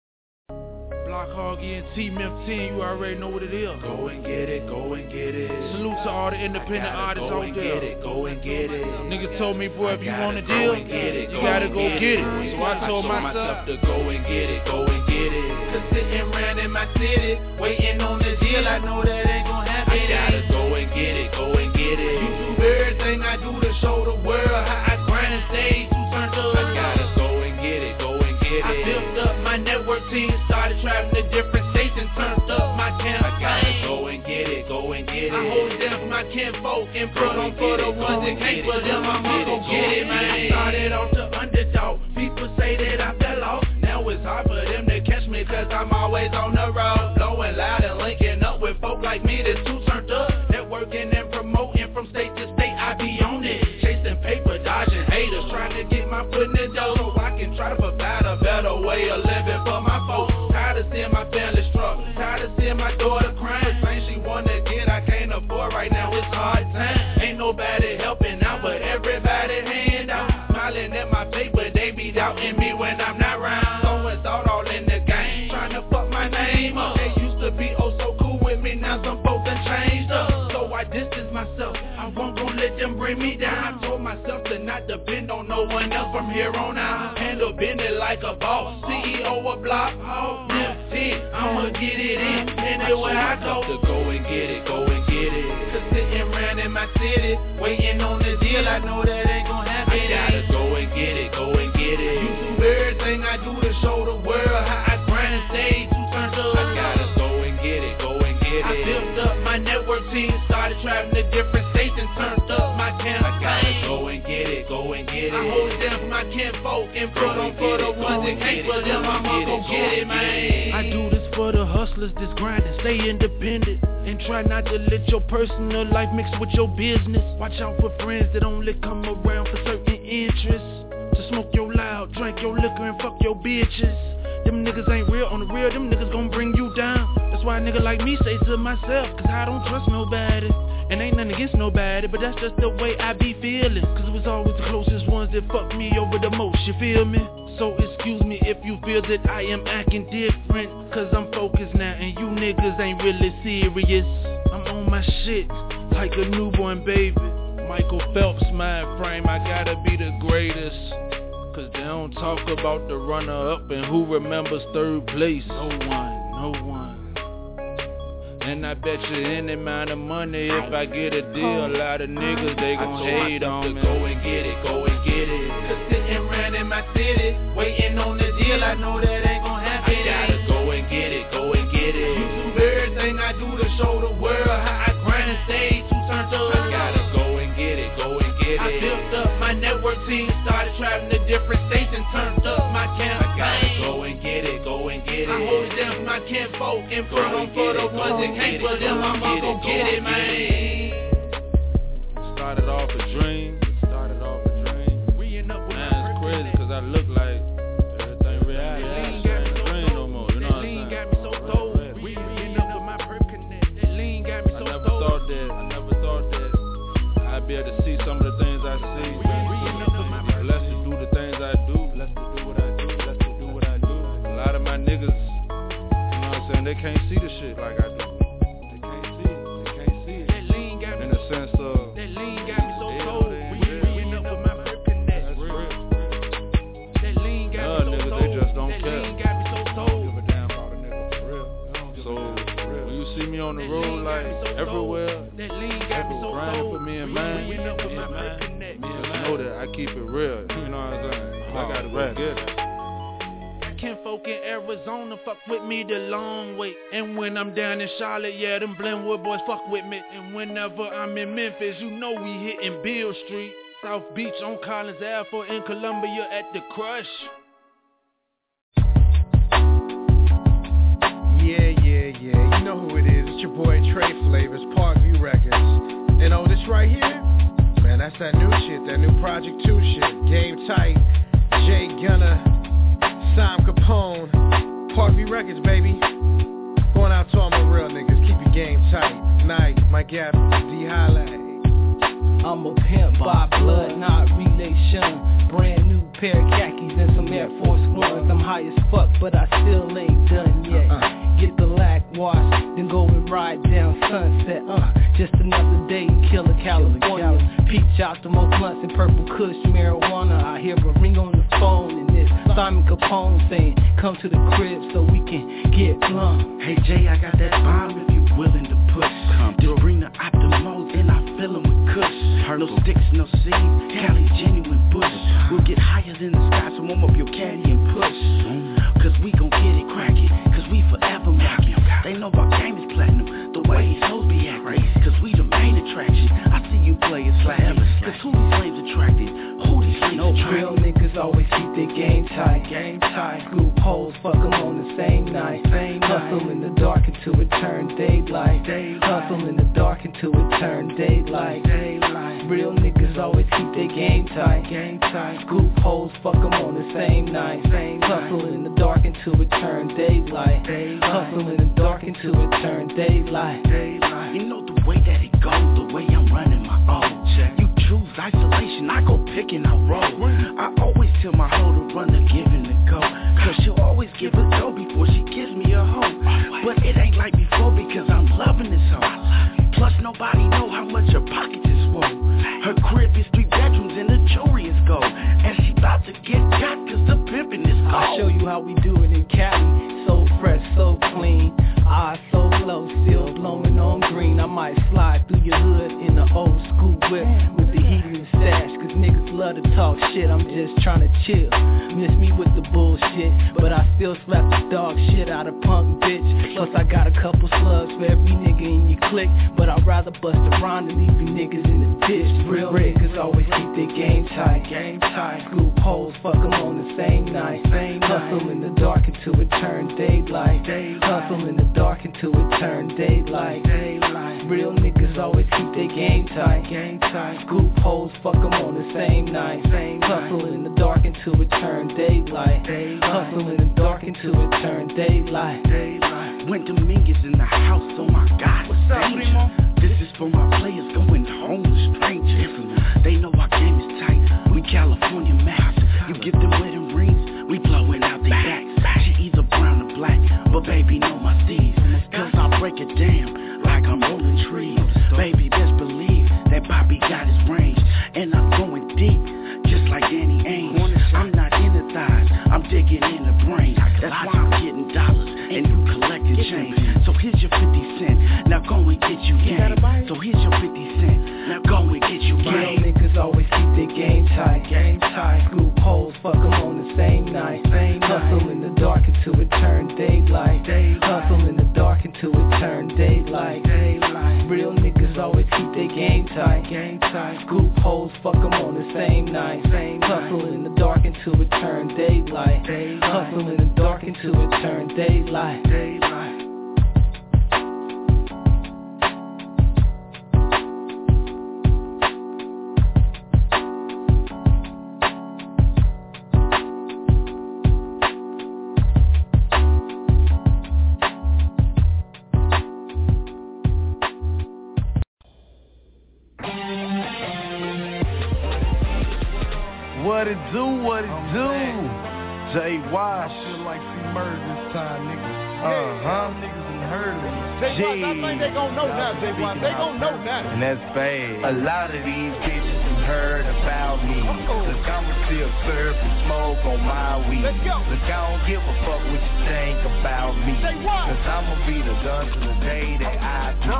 Block Hog ENT, Myth 10, you already know what it is. Go and get it, go and get it. Salute to all the independent artists out there. Go and get it. Nigga told me, boy, if you want a deal, you gotta go get it. So I told myself to go and get it, go and get it. Cause sitting around in my city, waiting on the deal, I know that ain't gon' happen. I gotta go and get it, go and get it. You do everything I do to show the world how I grind and stay 2 turned up. I gotta go and get it, go and get it. I built up my network team, started traveling to different states and turned up my campaign. I gotta go and get it, go and get it. I hold it down for my kinfolk and put on for the ones that can't, but them I'ma go get it, man. I started off the underdog, people say that I fell off. Now it's hard for them to catch me cause I'm always on the road, blowing loud and linking up with folk like me that's 2 turned up. Networking and promoting from state to state, I be on it. Chasing paper, dodging haters, trying to get my foot in the door so I can try to provide a better way of living for my folks. Tired of seeing my family struggle, tired of seeing my daughter crying. Things she wanna get, I can't afford right now, it's hard time. Ain't nobody helping out, but everybody hand out. Smiling at my face, but they be doubting me when I'm not around. Throwing thought all in the game, trying to fuck my name up. They used to be oh so cool with me, now some folks done changed up. So I distance myself, I won't gon' let them bring me down. I told myself to not depend on no one else from here on out. Handle business like a boss, CEO of Block Hog, Myth 10, I'ma get it in, anywhere I go. To go and get it, go and get it. Cause sitting around in my city, waiting on the deal, I know that ain't gon' happen. I gotta go and get it, go and get it. You do everything I do to show the world how I grind and stay 2 turned up. I gotta go and get it, go and get it. I built up my network team, started traveling to different states and turned up my campaign. I gotta go and get it, go and get it. I hold it down for my kinfolk and put on for the ones that can't, but them I'ma go get it, man. I do this for the hustlers that's grinding, stay independent, and try not to let your personal life mix with your business. Watch out for friends that only come around for certain interests. To smoke your loud, drink your liquor, and fuck your bitches. Them niggas ain't real, on the real, them niggas gon' bring you down. That's why a nigga like me say to myself, cause I don't trust nobody. And ain't nothing against nobody, but that's just the way I be feeling. Cause it was always the closest ones that fucked me over the most, you feel me? So excuse me if you feel that I am acting different, cause I'm focused now and you niggas ain't really serious. I'm on my shit, like a newborn baby. Michael Phelps mind frame, I gotta be the greatest. Cause they don't talk about the runner-up and who remembers 3rd place. No one. And I bet you any amount of money if I get a deal, a lot of niggas they gon' hate on me. Go and get it, go and get it. Cause sitting around in my city, waiting on the deal, I know that ain't gon' happen. I gotta go and get it, go and get it. You do everything I do to show the world how I grind and stay 2 turned up. I gotta go and get it, go and get it. I built up my network team, started traveling to different states and turned up my campaign. I gotta go and get it, go and get it. I hold it down for my kinfolk and put on for the ones that can't, but them I'ma go get it, man. Started off a dream. Man, it's crazy cause I look like everything reality. I ain't a dream no more, you know what I'm saying? I never thought that I'd be able to see some of the things I see. Blessed to do the things I do. Blessed to do what I do. A lot of my niggas, you know what I'm saying, they can't see the shit like I do. They can't see it. In the sense of that lean got me so cold. That's real. Niggas, they just don't care. Give a damn about a nigga for real. So when you see me on the road, like everywhere, grinding for me and mine, know that I keep it real. You know what I'm saying? I gotta go get it. Kinfolk in Arizona fuck with me the long way. And when I'm down in Charlotte, yeah, them Blendwood boys fuck with me. And whenever I'm in Memphis, you know we hitting Beale Street, South Beach on Collins Ave, in Columbia at the Crush. Yeah, you know who it is. It's your boy Trey Flavors, Parkview Records. And oh, this right here, man, that's that new shit, that new Project 2 shit. Game Tight, Jay Gunner, Sam Capone, Parkview Records, baby. Going out to all my Game tight, night, my gas D-highlight. I'm a pimp by blood, not relation. Brand new pair of khakis and some Air Force Ones. I'm high as fuck, but I still ain't done yet. Get the lack wash, then go and ride down Sunset. Just another day in Killer, California. Peach out the most blunts and purple kush marijuana. I hear a ring on the phone and it's Simon Capone saying, come to the crib so we can get plumb. Hey Jay, I got that bomb if you willing to push. Just bring the optimals and I fill 'em with kush. No sticks, no seeds, Cali genuine bush. We'll get higher than the sky, so warm up your caddy and push. Cause we gon' get it crackin', cause we forever mackin'. They know our game is platinum, the way these hoes be actin'. Cause we the main attraction, I see you players slackin'. Cause who these slaves attracted? Who these slaves attracted? Real niggas always keep their game tight. Group hoes, fuck 'em on the same night. Hustle in the dark until it turn daylight. Hustle in the dark until it turn daylight. Real niggas always keep their game tight. Group hoes, fuck 'em on the same night. Hustle in the dark until it turn daylight. Hustle in the dark until it turn daylight. You know the way that it goes, the way I'm running my own. You choose isolation, I go pick and I roll. I always tell my hoe to run the give and the go. Cause she'll always give a go before she gives me a hoe. But it ain't like before because I'm loving this hoe. Plus nobody know how much her pockets is swole. Her crib is 3 bedrooms and the jewelry is gold. And she about to get got cause the pimpin' is cold. I'll show you how we do it in Cali. So fresh, so clean. Eyes so low, still blowing on green. I might slide through your hood in the old school whip with the heat and stash. Cause niggas love to talk shit, I'm just tryna chill. Miss me with the bullshit, but I still slap the dog shit out of punk bitch. Plus I got a couple slugs for every nigga in your clique. But I'd rather bust around than leave you niggas in the ditch. Real niggas always keep their game tight. Group hoes, fuck 'em on the same night. Hustle in the dark until it turn daylight. Hustle in the dark until it turn daylight. Real niggas always keep their game tight. Group hoes, fuck 'em on the same night. Hustle in the dark until it turn daylight. Hustle in the dark until it turn daylight. When Dominguez in the house, oh my God, what's up, Primo? This is for my players going home with strangers. They know our game is tight, we California max. You give them wedding rings, we blowing out the backs. She either brown or black, but baby know my seeds. Cause I break it down like I'm rolling trees. Baby, best believe that Bobby got his range. And I'm going deep, just like Danny Ainge. I'm not in the thighs, I'm digging in the brain. That's why I'm getting dollars and you collecting change. So here's your 50 cent, now go and get you game. So here's your 50 cent, now go and get you game. Real niggas always keep their game tight. Group hoes, fuck 'em on the same night. Hustle in the dark until it turn daylight. Hustle in the dark until it turn daylight. Real niggas always keep their game tight. Group hoes, fuck 'em on the same night. Hustle in the dark until it turn daylight. Hustle in the dark until it turn daylight. What it do, what it do? Jay Wash. I feel like see murder this time, niggas. Niggas done heard of me. I think they gon' know now, Jay Wash. They gon' know now. And that's bad. A lot of these bitches have heard about me. Look, I'ma still surf and smoke on my weed. Look, I don't give a fuck what you think about me. Cause I'ma be the gun to the day that I do.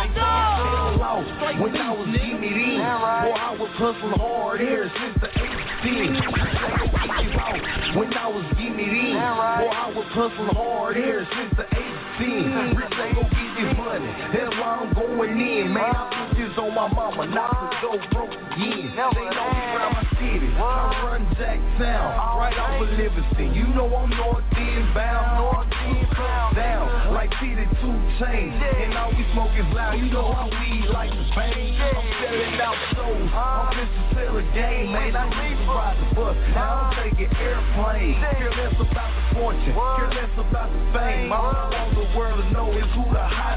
When I was getting it in, boy, I was hustling hard here since the 18. When I was getting it in, boy, I was hustling hard here since the 18. Rich ain't gon' get this money, that's why I'm going in. Man, I put this on my mama, not to go broke again. They know me around my city, I run Jacktown, right off of Livingston. You know I'm north end bound, down, like T2 Chainz. And all we smoke is loud, you know how we like to bang. I'm selling out souls, I'm just to sell a game, man. I need to ride the bus, now I'm taking airplanes. Care less about the fortune, care less about the fame. All I want the world to know is who the hottest in the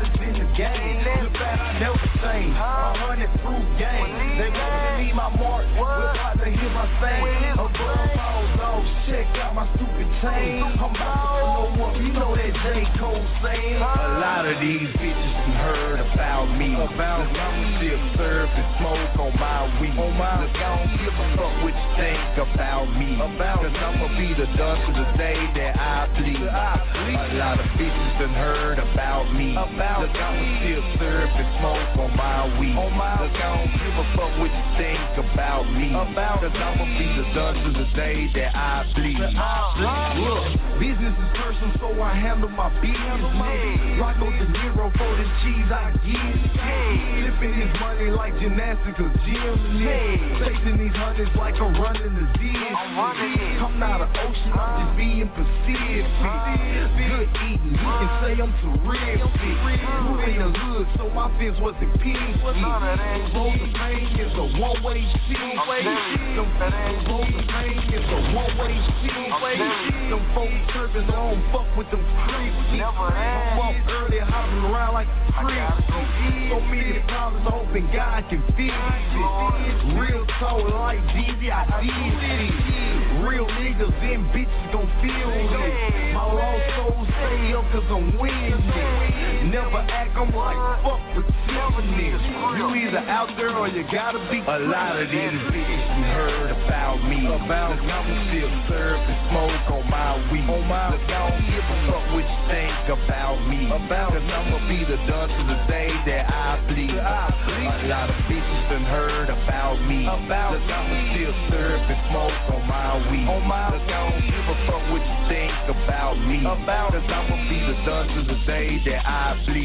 game. The fact I never change, 100 proof game. They want to leave my mark, we're about to hear my thing. Above all dogs, check out my stupid chain. I'm about to know up, you know that J. Cole saying. A lot of these bitches done heard about me. Cause I'ma still serve and smoke on my weed. Look, I don't give a fuck what you think about me. Cause I'ma be the dust of the day that I bleed. A lot of bitches done heard about me. Look, I'ma still serve and smoke on my weed. Look, I don't give a fuck what you think about me. Cause I'ma be the dust of the day that I bleed. Look, business is personal, so I handle my business. Rocco De Niro for this cheese I get. Flipping his money like gymnastics or gym. Chasing these hundreds like I'm running the Z. I'm not an ocean, I'm just being Pacific. Good eating, you can say I'm terrific. Grew in the hood, so my fence wasn't piggy. Roll the pain is a one-way street. Them roll the pain is a one-way street. Them folks turkeys, I don't fuck with them creeps. I'm up early, hopping around like creeps. So many problems, I hope God can fix it. Real talk like DZ, I did it. Real niggas and bitches gon' feel it. My lost soul stay up cause I'm winning. Never act, I'm like fuck pretending. You either out there or you gotta be. A lot of these bitches you heard about me. Cause I'ma still serve and smoke on my weed. Look, I don't give a fuck what you think about me. Cause I'ma be the dust of the day that I bleed. A lot of bitches done heard about me. Look, I'ma still serve and smoke on my weed. Look, I don't give a fuck what you think about me. Cause I'ma be the dust of the day that I bleed.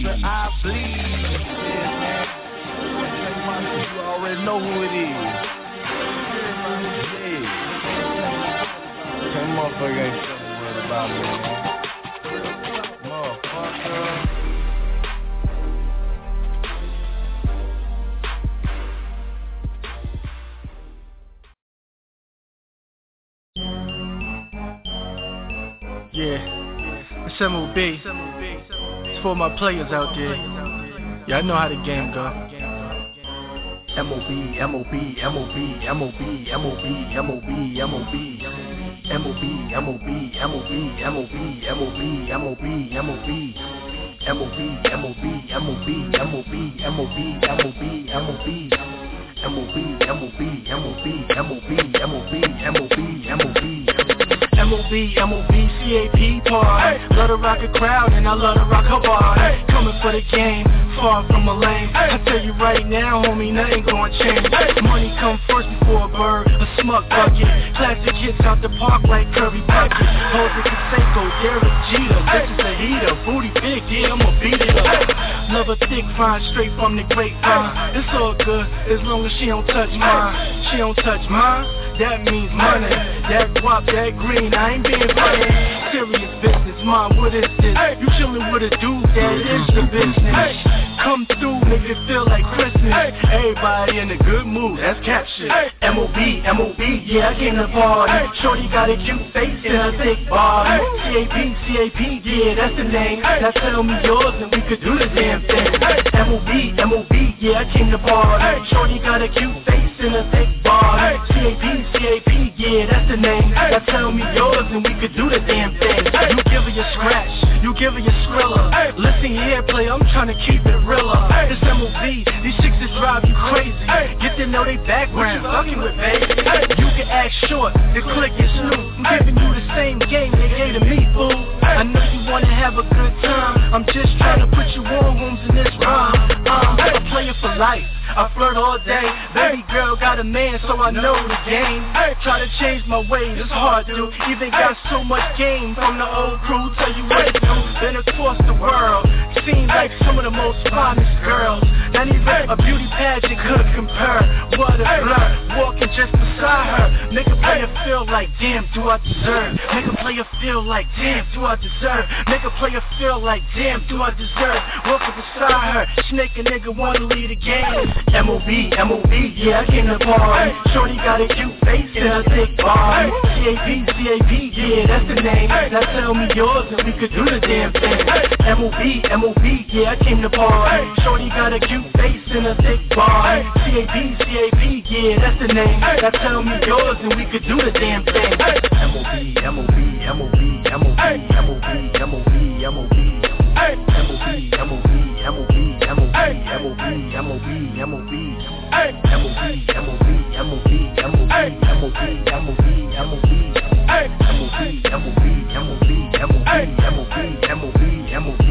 You already know who it is. That motherfucker ain't something worried about me, man. Motherfucker. Yeah, it's MOB. It's for my players out there. Yeah, I know how the game go. MOB, MOB, MOB, MOB, MOB, MOB, MOB, MOB, MOB, MOB, MOB, MOB, MOB, MOB. MOB, MOB, MOB, MOB, MOB, MOB, MOB, MOB, MOB, MOB, MOB, MOB, MOB, CAP part. Love to rock a crowd and I love to rock her bar. Coming for the game, far from a lame. I tell you right now, homie, nothing gonna change. Money come first before a bird, a smug bucket. Classic hits out the park like Curry Bucket. Jose Canseco, Derek Jeter, this is a heater. Booty big, yeah, I'ma beat it up. Love a thick, fine, straight from the grapevine. It's all good, as long as she don't touch mine. She don't touch mine, that means money. That guap, that green, I ain't being funny. Serious business, mom, what is this? You chillin' with a dude, that is the business. Come through, make it feel like Christmas. Everybody in a good mood, that's captured. MOB, MOB, yeah, I came to party. Shorty got a cute face and a thick body. CAP, yeah, that's the name. Now tell me yours and we could do the damn thing. MOB, MOB, yeah, I came to party. Shorty got a cute face and a thick body. CAP, yeah, that's the name. Now tell me yours and we could do the damn thing. You give her your scratch, you give her your skrilla. Listen here, play, I'm trying to keep it realer. It's MOB, these chicks that drive you crazy. Get to know they background, fucking with baby. You can act short, the click is new. I'm giving you the same game they gave to me, fool. I know you wanna have a good time. I'm just trying to put you on homes in this rhyme. I'm a player for life, I flirt all day. Baby girl got a man, so I know the game. Try to change my ways, it's hard to. Even got so much game from the old crew. Tell you what to do, been across the world. Seen like some of the most finest girls. Not even a beauty pageant could compare. What a blur, walking just beside her. Make a player feel like, damn, do I deserve? Make a player feel like, damn, do I deserve? Make a player feel like, damn, do I deserve? Walking beside her, she make a nigga wanna lead the game. M.O.B., M.O.B., yeah, I came to party. Shorty got a cute face and a thick body. C.A.P., C.A.P., yeah, that's the name. Now tell me yours and we could do the damn thing. M.O.B., M.O.B., yeah, I came to party. Shorty got a cute face and a thick body. C.A.P., C.A.P., yeah, that's the name. Now tell me yours and we could do the damn thing. M.O.B., M.O.B., M.O.B., M.O.B., M.O.B., M.O.B., M.O.B. M.O.B., M.O.B., M.O.B., M.O.B., M.O.B., M.O.B, M.O.B, M.O.B, M.O.B, M.O.B, M.O.B, M.O.B, M.O.B, M.O.B, M.O.B, M.O.B, M.O.B, M.O.B, M.O.B, M.O.B,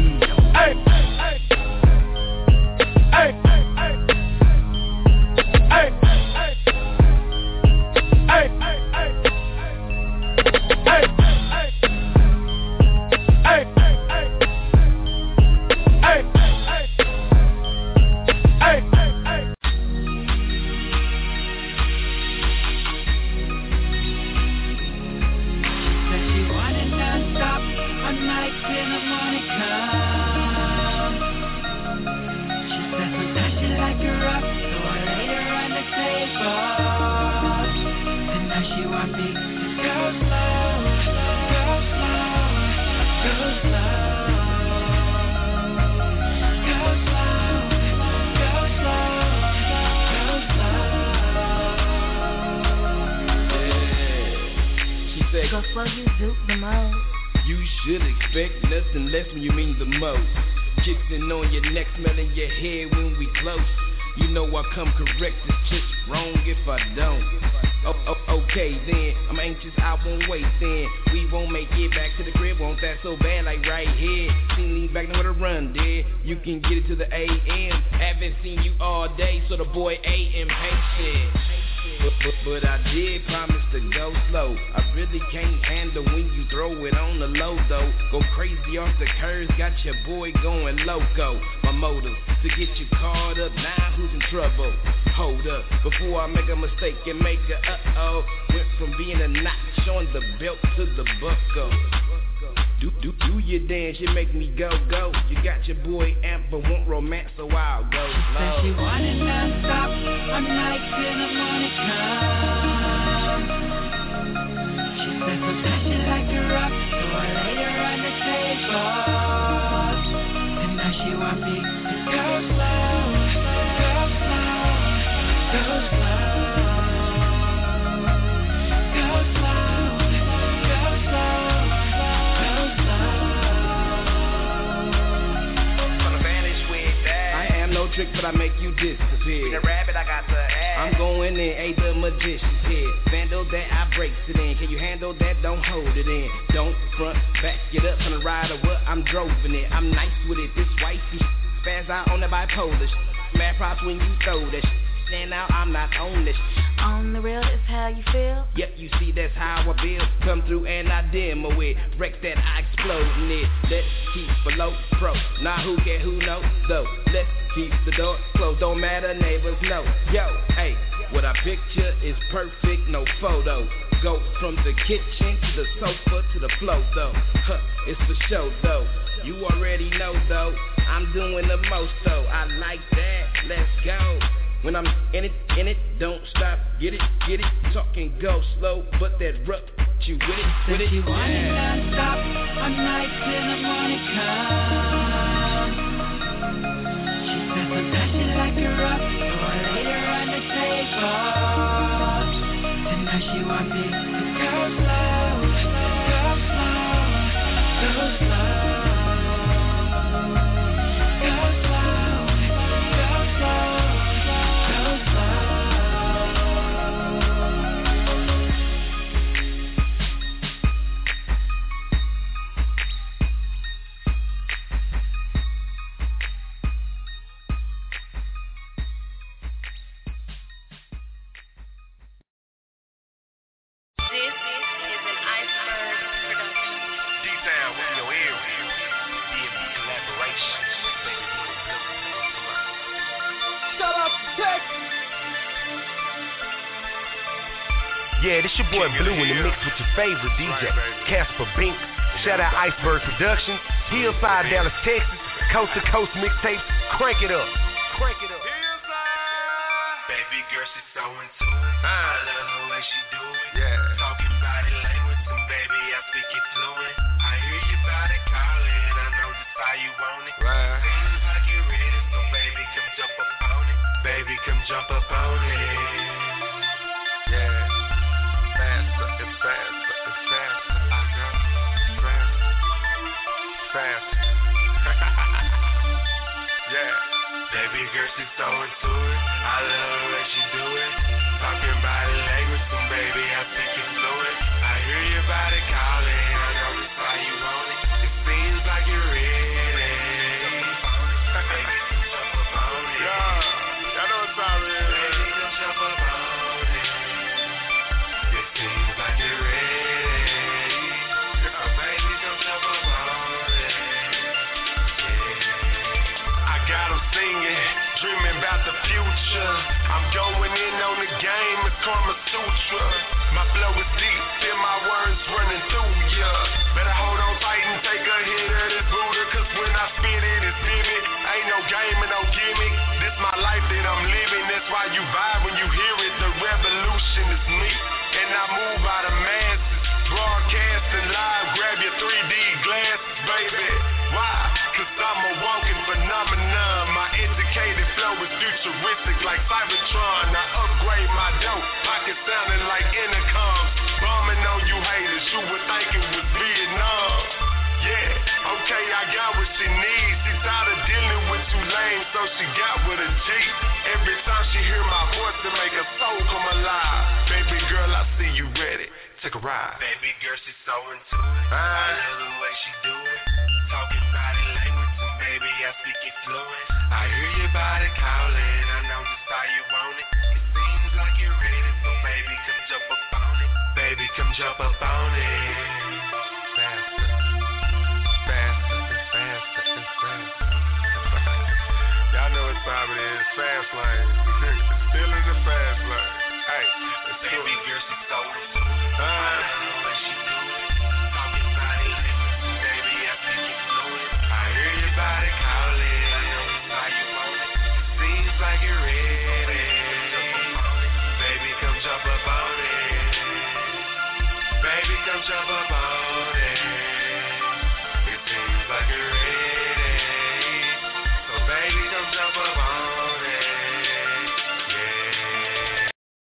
You should expect nothing less when you mean the most. Kissing on your neck, smelling your hair when we close. You know I come correct, it's just wrong if I don't. Okay then, I'm anxious, I won't wait then. We won't make it back to the crib, want that so bad like right here. Seen lean back, now where to run, there. You can get it to the AM. Haven't seen you all day, so the boy A.M. patient. But I did promise to go slow. I really can't handle when you throw it on the low though. Go crazy off the curves, got your boy going loco. My motive to get you caught up, now who's in trouble? Hold up, before I make a mistake and make a uh-oh. Went from being a notch on the belt to the buckle. Do your dance, you make me go. You got your boy amp, but want romance, so I'll go slow. Said she wanted non-stop, all night till the morning come. She said sometimes she like to rock, so I laid her on the table. And now she want me to go slow, go slow, go slow. Trick, but I make you disappear. The rabbit, I got the ass. I'm going in, ain't the magician's head. Vandal that, I breaks it in. Can you handle that? Don't hold it in. Don't front, back it up on the ride or what? I'm droving it. I'm nice with it. This wifey spaz out on the bipolar. Mad props when you throw that shit. And now I'm not on this. On the real is how you feel. Yep, you see that's how I feel. Come through and I demo it. Wreck that, I explode in it. Let's keep below pro. Now who care, who knows though. Let's keep the door closed. Don't matter, neighbors know. Yo, hey, what I picture is perfect, no photo. Go from the kitchen to the sofa to the floor though. It's for show though. You already know though. I'm doing the most though. I like that. Let's go. When I'm in it, don't stop, get it, talking go slow, but that rough, you with it, Said she wanted non-stop, all night till the morning come. She said sometimes she like to rock, so I laid her on the table. And now she want me to go slow, go slow, go slow. Yeah, this your boy Blue in the mix with your favorite DJ, Casper Bink. Shout out Iceberg Productions, Hillside, Dallas, Texas, coast to coast mixtapes. Crank it up. Crank it up. Baby girl, she's so into it. I love the way she do it. Yeah. Talking body language, and baby, I speak it fluent. I hear your body calling, I know just how you want it. Right. Seems like you're ready, so baby, come jump up on it. Baby, come jump up on it. Yeah. Faster, it's faster, it's faster. I go faster, faster. Yeah. Baby girl, she's so into it. I love the way she do it. Talking body language, so baby, I speak it fluent. I hear your body calling, I know just how you want it. It seems like you're ready. Baby, come jump up on it. Yeah, I know what time it is. Baby, come jump up on it. It seems like you're ready. Baby, come jump up on it. Yeah. I got 'em singing, dreaming about the future. I'm going in on the game, it's Karma Sutra. My flow is deep, feel my words running through ya. Better hold on tight and take a hit of this Buddha, cause when I spit it, it's vivid. Ain't no game and no gimmick, this my life that I'm living. That's why you vibe when you hear it, the revolution is me. And I move out of masses, broadcasting live, grab your 3D glasses, baby. Why? Cause I'm a walking phenomenon. My educated flow is futuristic like Cybertron. I upgrade my dope, pocket sounding like intercoms. Bombing on you haters, you would think it was Vietnam. Yeah, okay, I got what she needs. She's tired of dealing with you lame, so she got with a G. Every time she hear my voice, it make her soul come alive. Baby girl, I see you ready. Take a ride. Baby girl, she's so into it. I love the way she do it. Talking body language, and baby, I speak it fluent. I hear your body calling, I know just how you want it. It seems like you're ready, so baby, come jump up on it. Baby, come jump up on it. Faster, faster, it's faster, it's faster. Y'all know what time it is, fast lane. Still in the fast lane. Hey, let's do it. Baby girl, she's so into it. I love the way she do it. Talking body language, baby, I speak it fluent. I hear your body calling, I know just how you want it. Seems like you're ready. Baby, come jump up on it. Baby, come jump up on it. It seems like you're ready. So baby, come jump up on it. Yeah.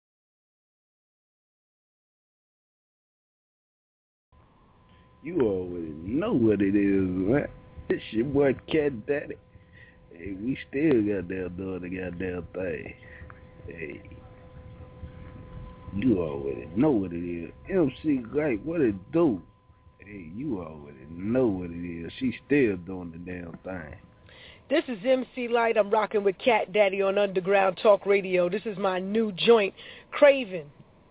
You already know what it is, man. It's your boy Cat Daddy. Hey, we still got there doing the goddamn thing. Hey, you already know what it is. MC Great, what it do? Hey, you already know what it is. She still doing the damn thing. This is MC Light. I'm rocking with Cat Daddy on Underground Talk Radio. This is my new joint, Craven.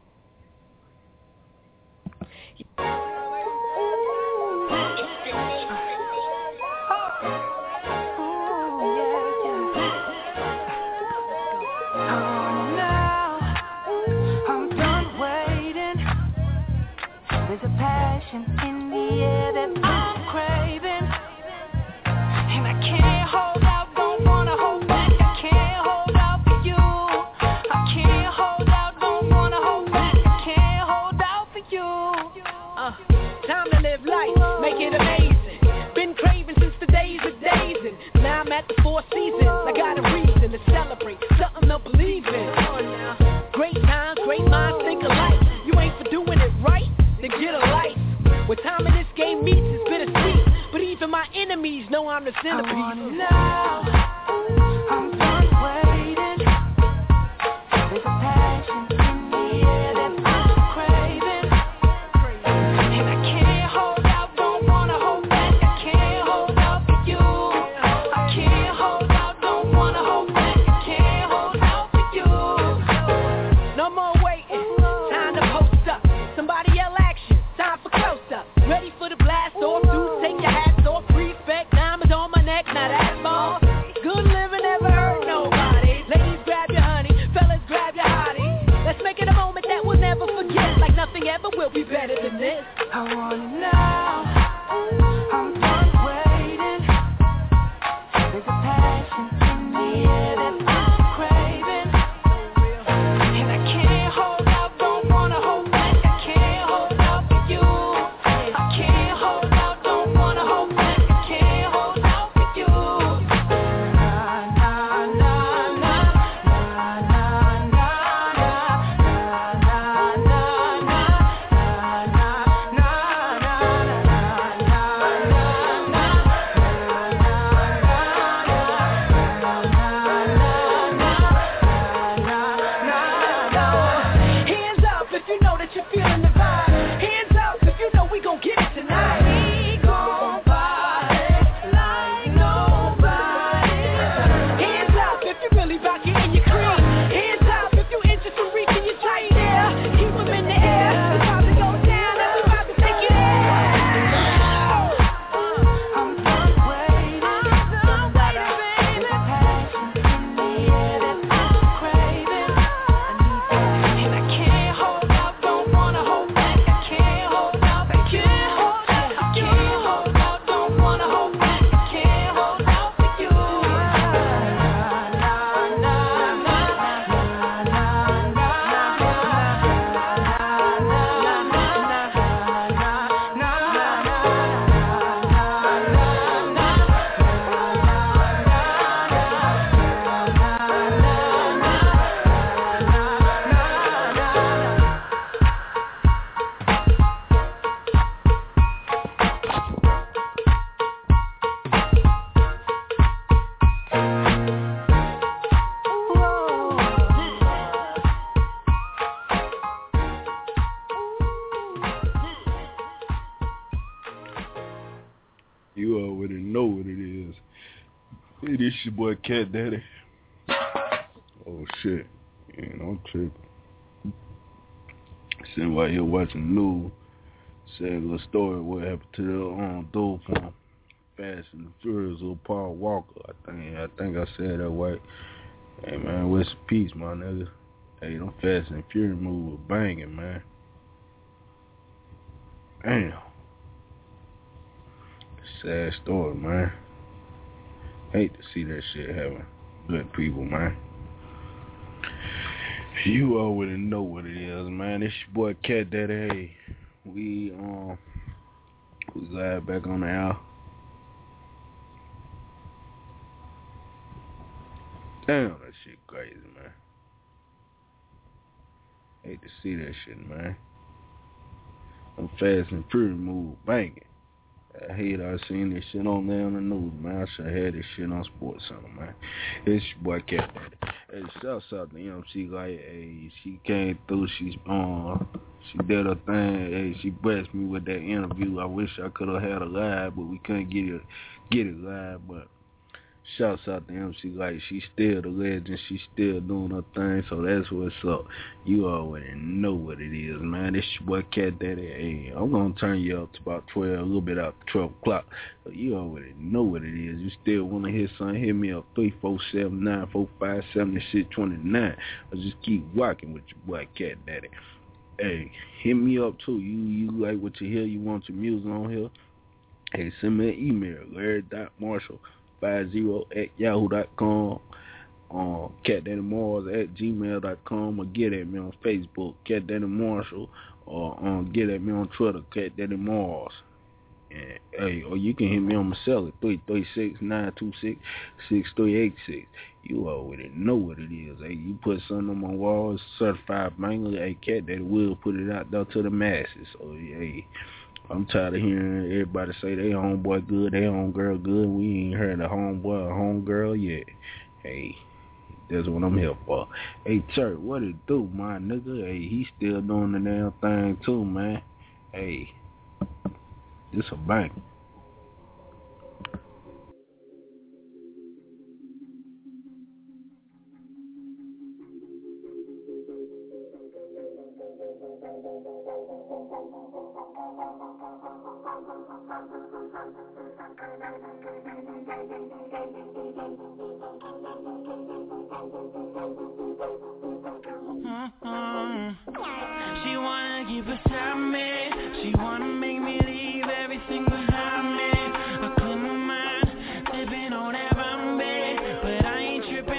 There's a passion in the air that I'm craving, and I can't hold out, don't wanna hold back. I can't hold out for you. I can't hold out, don't wanna hold back. I can't hold out for you. Time to live life, make it amazing. Been craving since the days of days, and now I'm at the Four Seasons. I got a reason to celebrate, something to believe in. Great times, great minds think alike. You ain't for doing it right, then get a life. What time in this game meets is bittersweet, but even my enemies know I'm the centerpiece. I want it now. I'm done waiting. There's a passion in the air that I'm craving, and I can't hold out, don't wanna hold back. I can't hold out for you. I can't hold out, don't wanna hold back. I can't hold out for you. No more waiting, time to post up. Somebody yell action, time for close up. Ready for the blast off, dudes take your hats off. Respect, diamonds on my neck, now that's my You already know what it is. Hey, this your boy Cat Daddy. Oh shit. Man, I'm tripping. Sitting right here watching the news. Saying a little story what happened to the dope from Fast and the Furious little Paul Walker. I think I said that right. Hey man, rest in peace, my nigga. Hey, them Fast and Furious movies were banging, man. Damn. Sad story, man. Hate to see that shit happen. Good people, man. You already know what it is, man. It's your boy Cat Daddy. Hey, we glad back on the air. Damn, that shit crazy, man. Hate to see that shit, man. I'm Fast and Furious move banging. I hate I seen this shit on there on the news, man. I should have had this shit on Sports Center, man. It's your boy Cat Daddy. Hey, shouts out to MC, like, hey, she came through, she did her thing, hey, she blessed me with that interview. I wish I could have had it live, but we couldn't get it live, but shouts out to MC, like, she's still the legend, she's still doing her thing, so that's what's up. You already know what it is, man. It's your boy Cat Daddy. Hey, I'm gonna turn you up to about 12, a little bit after 12 o'clock. So you already know what it is. You still wanna hear something, hit me up 347-945-7629. Or just keep rocking with your boy Cat Daddy. Hey, hit me up too. You like what you hear, you want your music on here. Hey, send me an email, larry.marshall50@yahoo.com. CatDaddyMars@gmail.com, or get at me on Facebook, Cat Daddy Marshall, or get at me on Twitter, Cat Daddy Mars. And, hey, or you can hit me on my cell at 336-926-6386. You already know what it is. Hey, you put something on my wall, it's certified banger. Hey, Cat Daddy will put it out there to the masses. So, hey, I'm tired of hearing everybody say they homeboy good, they homegirl good. We ain't heard a homeboy or homegirl yet. Hey, that's what I'm here for. Hey, Turk, what it do, my nigga? Hey, he still doing the damn thing too, man. Hey, this a bank. She wanna keep beside me. She wanna make me leave everything behind me. I clear my mind, sipping on that Bombay, but I ain't tripping.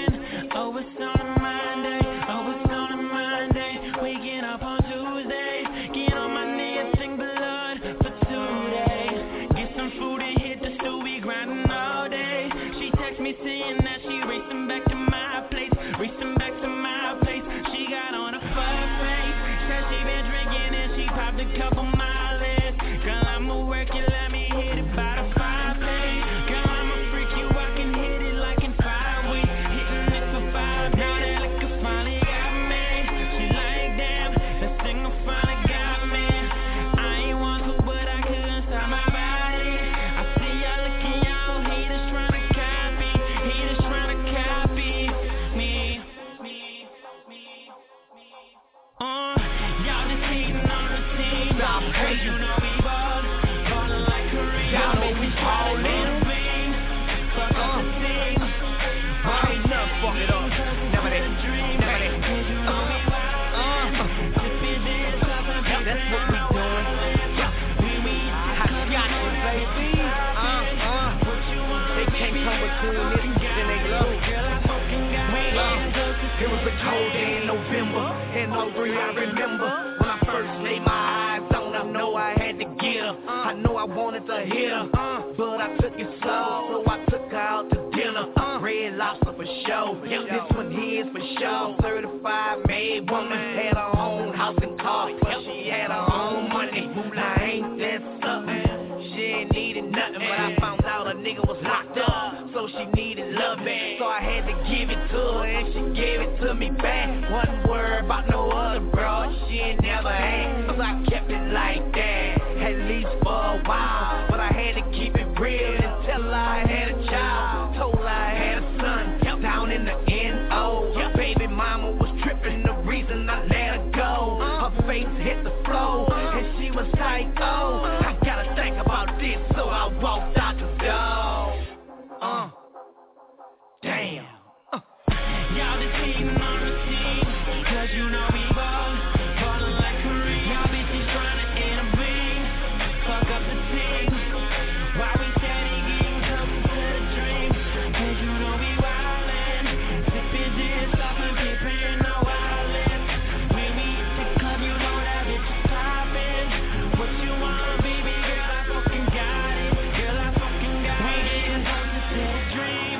It was a cold day in November, and 03 I remember when I first laid my eyes on her. I know I had to get her. I know I wanted to hit her, but I took it slow, so I took her out to dinner. Red Lobster for show. This one here is for show. Certified made woman, had her own house and car, plus she had her own money. Now ain't that something? She ain't needed nothing, but I found out a nigga was locked up, so she needed loving. So I had to give it to her, and she gave it to me back. One word about no other broad, she ain't never had, so I kept it like that, at least for a while. But I had to keep it real until I had a child. Told her I had a son down in the N.O. Baby mama was tripping, the reason I let her go. Her face hit the floor, and she was psycho. I gotta think about this, so I walked out the door. Damn. Y'all just hating on the scene, cause you know we ballin' like Kareem. Y'all bitches tryna intervene, fuck up the team. Why we steady getting closer to the dream? Cause you know we wildin', sippin' this off and dippin' no wildin'. When we hit the club, you know that bitch is poppin'. What you want, baby girl, I fucking got it. Girl, I fucking got it. We getting closer to the dream.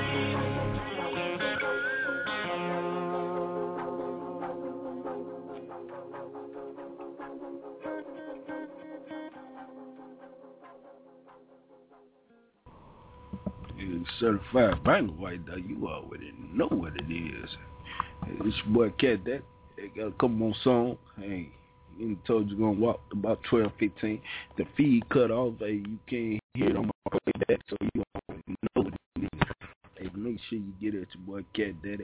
Certified banger right there. You already know what it is. Hey, this your boy Cat That. They got a couple more songs. Hey, you told you gonna walk about 12-15. The feed cut off. Hey, you can't hear it on my playback, so you already know what it is. Hey, make sure you get at your boy Cat Daddy.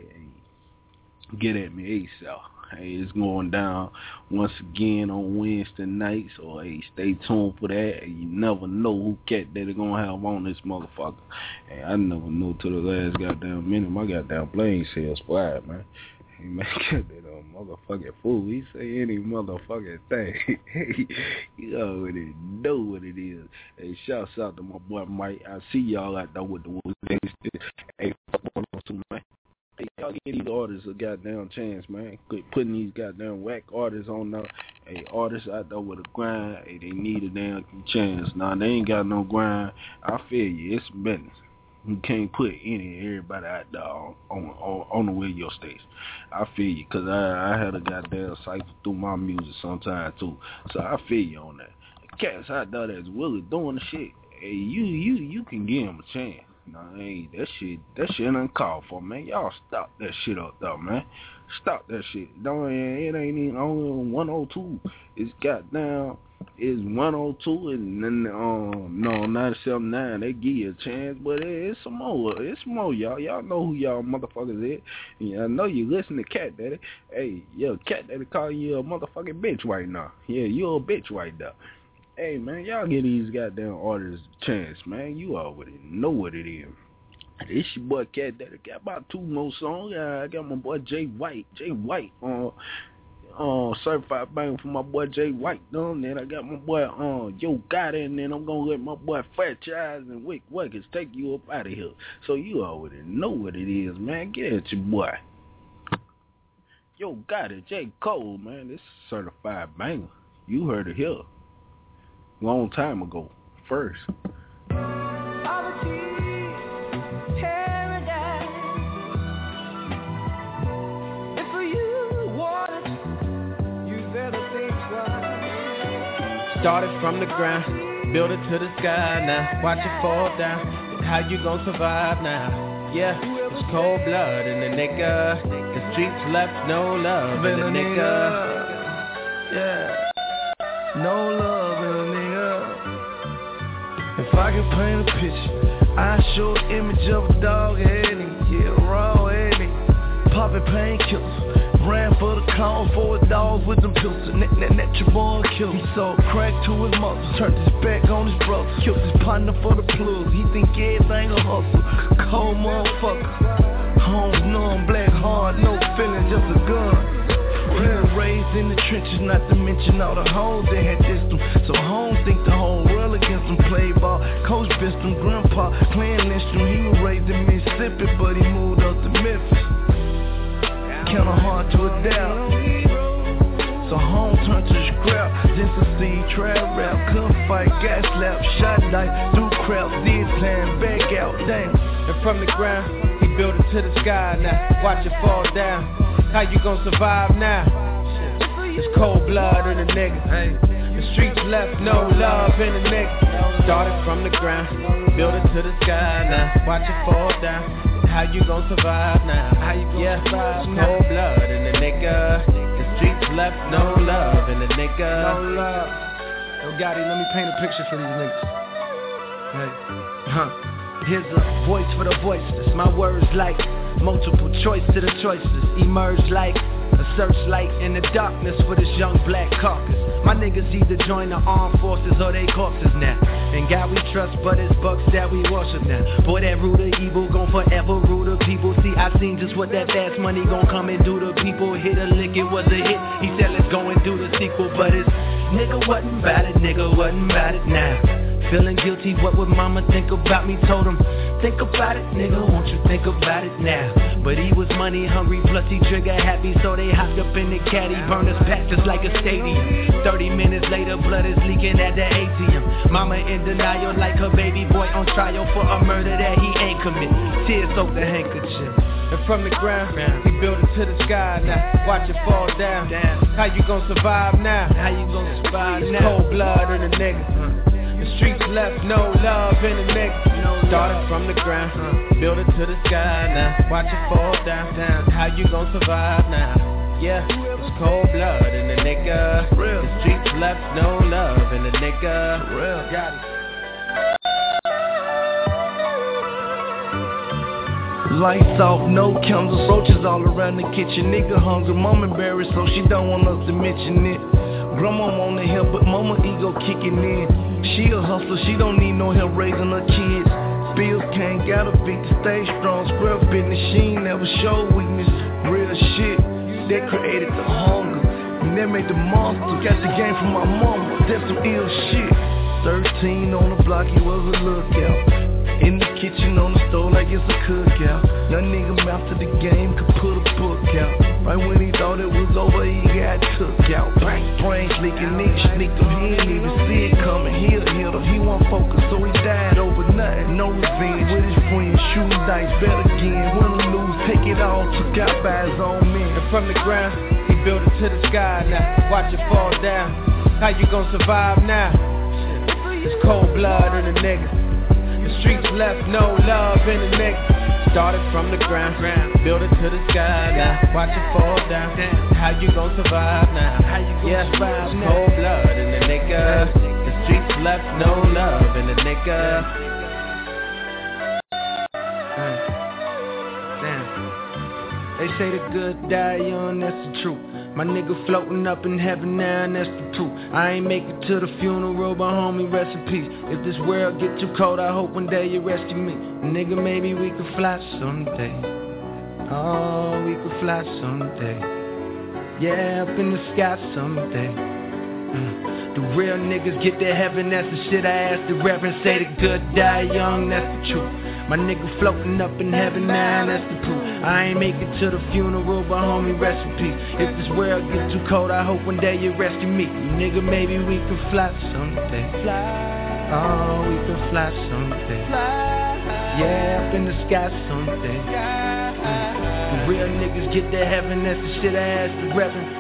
Hey, get at me ASAP. Hey, it's going down once again on Wednesday night, so hey, stay tuned for that. Hey, you never know who Cat Daddy gonna have on this motherfucker. Hey, I never knew till the last goddamn minute my goddamn plane sail splat, man. Hey, man, Cat Daddy a motherfucking fool. He say any motherfucking thing. Hey, you already know what it is. Hey, shouts out to my boy Mike. I see y'all out there with the wolves. Hey, fuck on to man. Hey, y'all give these artists a goddamn chance, man. Quit putting these goddamn whack artists on there. Hey, artists out there with a grind, hey, they need a damn chance. Nah, they ain't got no grind. I feel you, it's business. You can't put everybody out there on the radio station. I feel you, because I had a goddamn cipher through my music sometime too. So I feel you on that. Cats out there that's really doing the shit, hey, you can give them a chance. No, hey, that shit uncalled for, man. Y'all stop that shit up, though, man. Stop that shit. Don't, it ain't even only 102. It's goddamn, it's 102 and then, no, 97.9. They give you a chance, but it's some more. It's more, y'all. Y'all know who y'all motherfuckers is. Yeah, I know you listen to Cat Daddy. Hey, yo, Cat Daddy calling you a motherfucking bitch right now. Yeah, you're a bitch right now. Hey, man, y'all give these goddamn artists a chance, man. You already know what it is. This your boy Cat Daddy. Got about 2 more songs. I got my boy Jay White. Certified banger for my boy Jay White. Then I got my boy Yo Gotti, and then I'm gonna let my boy Franchise and Wick Wickers take you up out of here. So you already know what it is, man. Get at your boy. Yo Gotti, J. Cole, man. This is certified banger. You heard it here. Long time ago, first. Started from the ground, build it to the sky now. Watch it fall down. How you gon' survive now? Yeah, it's cold blood in the nigga. The streets left no love in the nigga. Yeah, no love in the nigga. If I can paint a picture, I show an image of a dog head and yeah, raw head, popping painkillers, ran for the cause for a dog with them pills. Net your boy killed. He sold crack to his mother, turned his back on his brother, killed his partner for the plug. He think everything a hustle, cold motherfucker. Homes numb, black hard, no feeling, just a gun. Raised in the trenches, not to mention all the hoes they had dissed them. So homes think the whole world against them. Play ball, coach pissed him, grandpa playing lynched him. He was raised in Mississippi, but he moved up to Memphis. kinda hard to adapt. So home turned to scrap, then succeed, trap rap, couldn't fight, gas slap, shot knife, do crap, did plan, back out, damn. And from the ground, he built it to the sky now, watch it fall down. How you gon' survive now? It's cold blood in the nigga. The streets left no love in the nigga. Started from the ground, built it to the sky now, watch it fall down. How you gon' survive now? How you gon' survive now? Cold blood in the nigga. The streets left no love in the nigga. No love. Yo, Gotti, let me paint a picture for these niggas. Here's a voice for the voiceless. My words like multiple choice to the choices. Emerge like a searchlight in the darkness for this young black caucus. My niggas either join the armed forces or they corpses now. And God we trust, but it's bucks that we worship now. Boy, that root of evil gon' forever rule the people. See, I seen just what that fast money gon' come and do to people. Hit a lick, it was a hit. He said let's go and do the sequel, but it's nigga wasn't about it, nigga wasn't about it now. Feeling guilty, what would mama think about me? Told him, think about it, nigga, won't you think about it now? But he was money hungry, plus he trigger happy, so they hopped up in the caddy, burned his pack just like a stadium. 30 minutes later, blood is leaking at the ATM. Mama in denial like her baby boy on trial for a murder that he ain't commit. Tears soak the handkerchief. And from the ground, he built it to the sky now, watch it fall down. How you gon' survive now? How you gon' survive now? Cold blood in the nigga. The streets left no love in the nigga. Started from the ground, built it to the sky now, watch it fall down. How you gon' survive now? Yeah, it's cold blood in the nigga. The streets left no love in the nigga. Got it. Lights off, no candles, roaches all around the kitchen. Nigga hungry, mom embarrassed, so she don't want us to mention it. Grandma on the help, but mama ego kicking in. She a hustler, she don't need no help raising her kids. Bills can't got a beat to stay strong. Scrub business, she ain't never show weakness. Real shit, that created the hunger, and that made the monster. Got the game from my mama, that's some ill shit. 13 on the block, he was a lookout. In the kitchen, on the stove like it's a cookout. Young nigga mastered the game, could put a book out. Right when he thought it was over, he got took out. Brains leaking, nigga sneaked him, he didn't even see it coming. He'll hit him, he wasn't focused, so he died overnight. No revenge with his friends, shooting dice, bet again. Win or lose, take it all, took out by his own men. And from the ground, he built it to the sky now, watch it fall down. How you gon' survive now? It's cold blood in the nigga. The streets left no love in the nigga. Started from the ground, built it to the sky now, watch it fall down. How you gon' survive now? How you gon' survive now? Cold blood in the nigga. The streets left no love in the nigga. Damn. They say the good die young, that's the truth. My nigga floating up in heaven now, and that's the proof. I ain't make it to the funeral, but homie, rest in peace. If this world get too cold, I hope one day you rescue me. Nigga, maybe we could fly someday. Oh, we could fly someday. Yeah, up in the sky someday. The real niggas get to heaven, that's the shit I asked the reverend. Say the good die young, that's the truth. My nigga floating up in heaven now, that's the proof. I ain't make it to the funeral, but homie, rest in peace. If this world get too cold, I hope one day you rescue me. Nigga, maybe we could fly someday. Oh, we could fly someday. Yeah, up in the sky someday. The real niggas get to heaven, that's the shit I asked the reverend.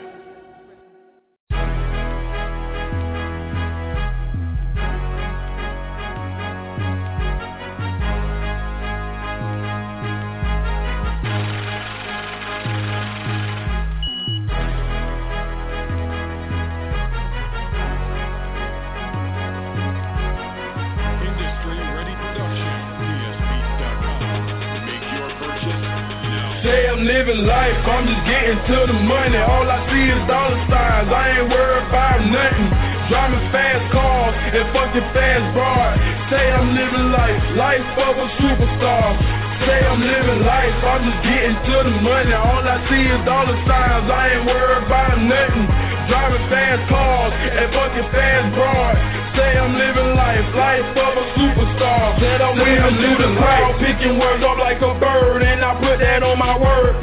Living life, I'm just getting to the money. All I see is dollar signs, I ain't worried about nothing. Driving fast cars and fucking fast broad. Say I'm living life of a superstar. Say I'm living life, I'm just getting to the money. All I see is dollar signs, I ain't worried about nothing. Driving fast cars and fucking fast broad. Say I'm living life of a superstar. Said I'm winning through the crowd, picking words up like a bird, and I put that on my word. Fantasy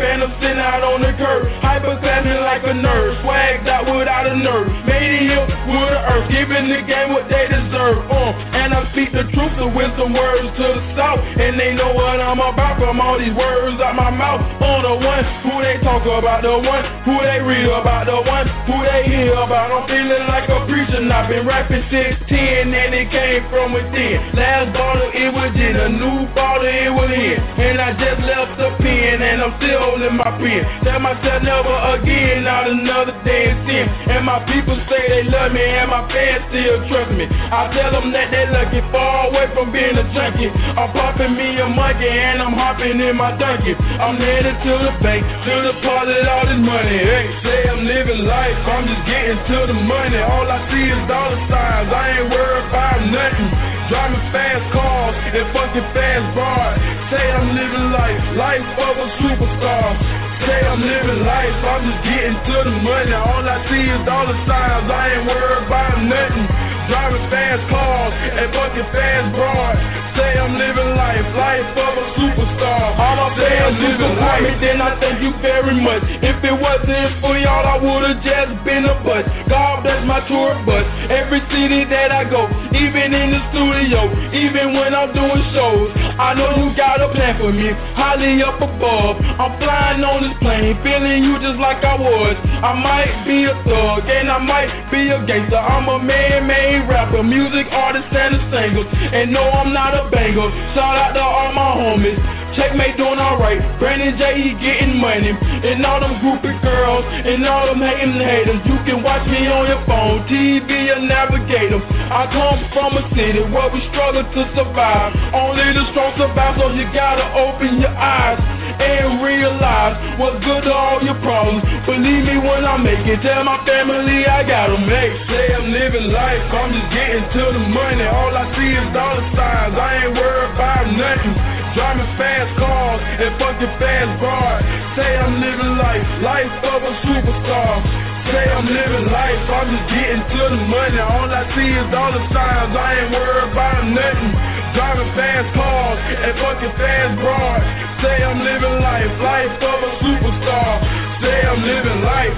sitting out on the curb. Hyperclassing like a nerd, swagged out without a nerve. Made it here with the earth, giving the game what they deserve. And I speak the truth with some words to the south, and they know what I'm about from all these words out my mouth. On the one who they talk about, the one who they read about, the one who they hear about. I'm feeling like a preacher, and I've been rapping since 10, and it came from within. Last bottle it was in, a new bottle it was in, and I just left the pen, and I'm still holding my pen. Tell myself never again, not another day in sin. And my people say they love me, and my fans still trust me. I tell them that they lucky, far away from being a junkie. I'm popping me a monkey, and I'm hopping in my donkey. I'm headed to the bank, to deposit all this money. Hey, say I'm living life, I'm just getting to the money. All I see is dollar signs, I ain't worried about nothing. Driving fast cars and fucking fast bars. Say I'm living life, life of a superstar. Say I'm living life, I'm just getting to the money. All I see is dollar signs, I ain't worried about nothing. Driving fast cars and fucking fast bars. Say I'm living life, life of a superstar. All I say I'm living life, then I thank you very much. If it wasn't for y'all, I would've just been a bust. God bless my tour bus. Every city that I go, even in the studio, even when I'm doing shows, I know you got a plan for me, highly up above. I'm flying on this plane, feeling you just like I was. I might be a thug, and I might be a gangster. I'm a man-made rapper, music artist and a singer. And no, I'm not a banger. Shout out to all my homies. Checkmate doing alright. Brandon J, he getting money. And all them groupie girls, and all them hating haters. You can watch me on your phone, TV or navigator. I come from a city where we struggle to survive. Only the strong survive, so you gotta open your eyes and realize what's good to all your problems. Believe me when I make it, tell my family I got them. Hey, say I'm living life, I'm just getting to the money. All I see is dollar signs, I ain't worried about nothing. Driving fast cars and fucking fast bars. Say I'm living life, life of a superstar. Say I'm living life, I'm just getting to the money. All I see is dollar signs, I ain't worried about nothing. Driving fast cars and fucking fast bars. Say I'm living life, life of a superstar. Say I'm living life.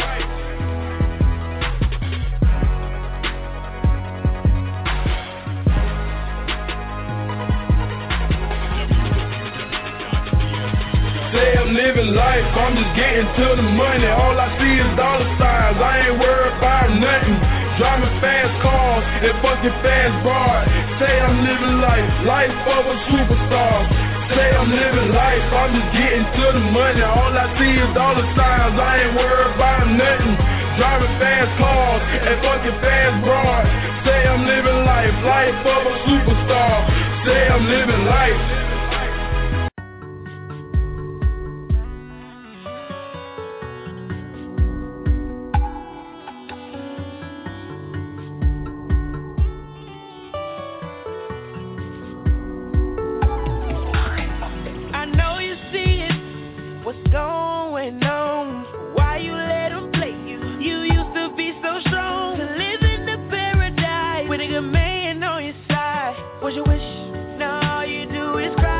Say I'm living life, I'm just getting to the money. All I see is dollar signs, I ain't worried about nothing. Driving fast cars and fucking fast bars. Say I'm living life, life of a superstar. Say I'm living life, I'm just getting to the money. All I see is dollar signs, I ain't worried about nothing. Driving fast cars and fucking fast bars. Say I'm living life, life of a superstar. Say I'm living life. What's your wish? Now all you do is cry.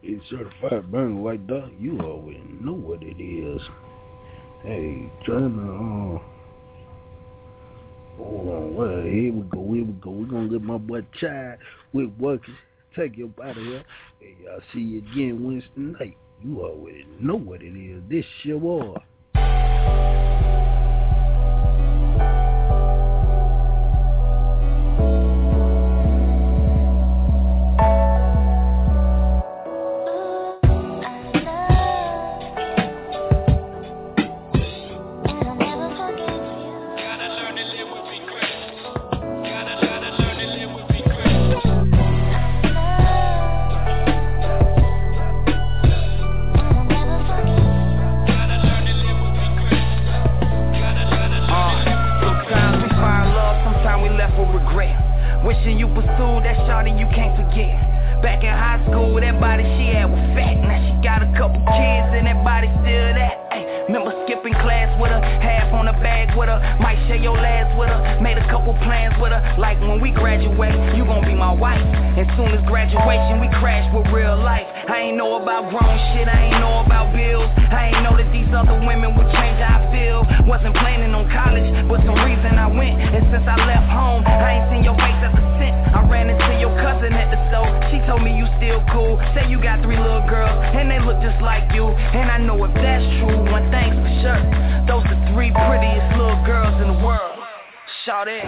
It's certified burning like that. You already know what it is. Hey, trying to hold on. Well, here we go. We're gonna let my boy Chad with working. Take you up out of here. Hey, y'all see you again Wednesday night. You already know what it is. This your boy. Wishing you pursued that shawty you can't forget. Back in high school, that body she had was fat. Now she got a couple kids and that body still that. Ay, remember skipping class with her, half on the bag with her. Might share your last with her, made a couple plans with her. Like when we graduate, you gon' be my wife. As soon as graduation, we crash with real life. I ain't know about grown shit, I ain't know about bills. I ain't know that these other women would change how I feel. Wasn't planning on college, but some reason I went. And since I left home, I ain't seen your face ever since. I ran into your cousin at the store. She told me you still cool. Say you got 3 little girls, and they look just like you. And I know if that's true, one thing's for sure. Those are 3 prettiest little girls in the world. Shout it.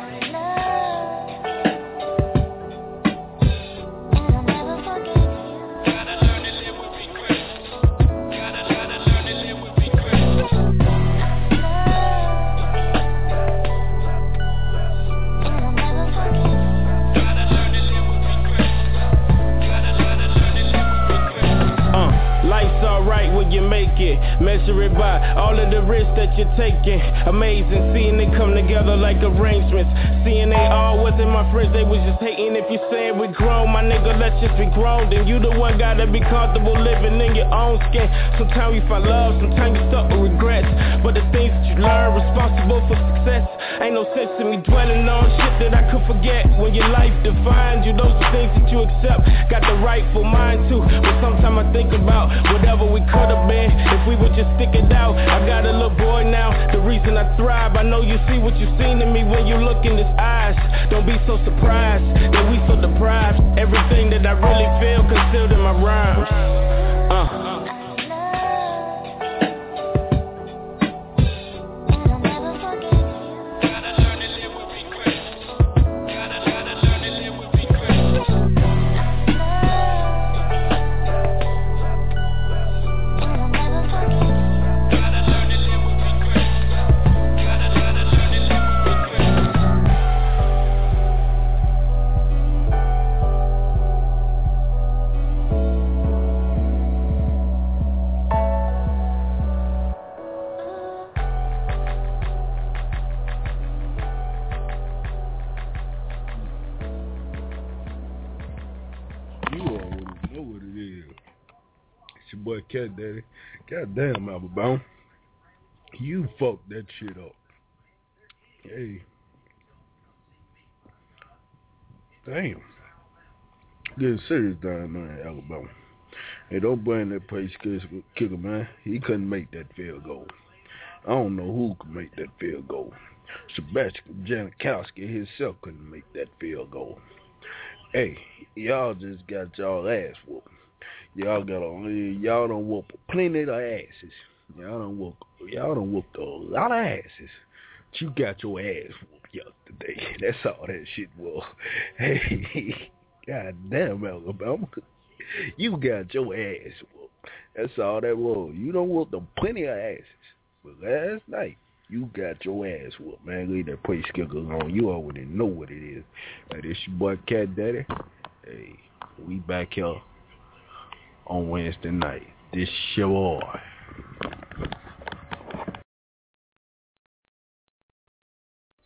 When you make it, measure it by all of the risks that you're taking. Amazing, seeing it come together like arrangements. Seeing they all wasn't my friends, they was just hating. If you saying we grown, my nigga, let's just be grown. Then you the one gotta be comfortable living in your own skin. Sometimes you find love, sometimes you stuck with regrets. But the things that you learn, responsible for success. Ain't no sense in me dwelling on shit that I could forget. When your life defines you, those are things that you accept. Got the rightful mind too, but sometimes I think about whatever we could have been if we would just stick it out. I got a little boy now, the reason I thrive. I know you see what you seen in me when you look in his eyes. Don't be so surprised that we so deprived. Everything that I really feel concealed in my rhymes. Cat Daddy. Goddamn, Alabama. You fucked that shit up. Hey. Damn. Getting serious down there in Alabama. Hey, don't blame that place kicker, man. He couldn't make that field goal. I don't know who could make that field goal. Sebastian Janikowski himself couldn't make that field goal. Hey, y'all just got y'all ass whooped. Y'all done whoop plenty of asses. Y'all done whooped a lot of asses. But you got your ass whooped yesterday. That's all that shit was. Hey, goddamn Alabama. You got your ass whooped. That's all that was. You done whooped plenty of asses. But last night, you got your ass whooped, man. Leave that place kicker on. You already know what it is. Hey, this your boy Cat Daddy. Hey, we back here on Wednesday night. This show on.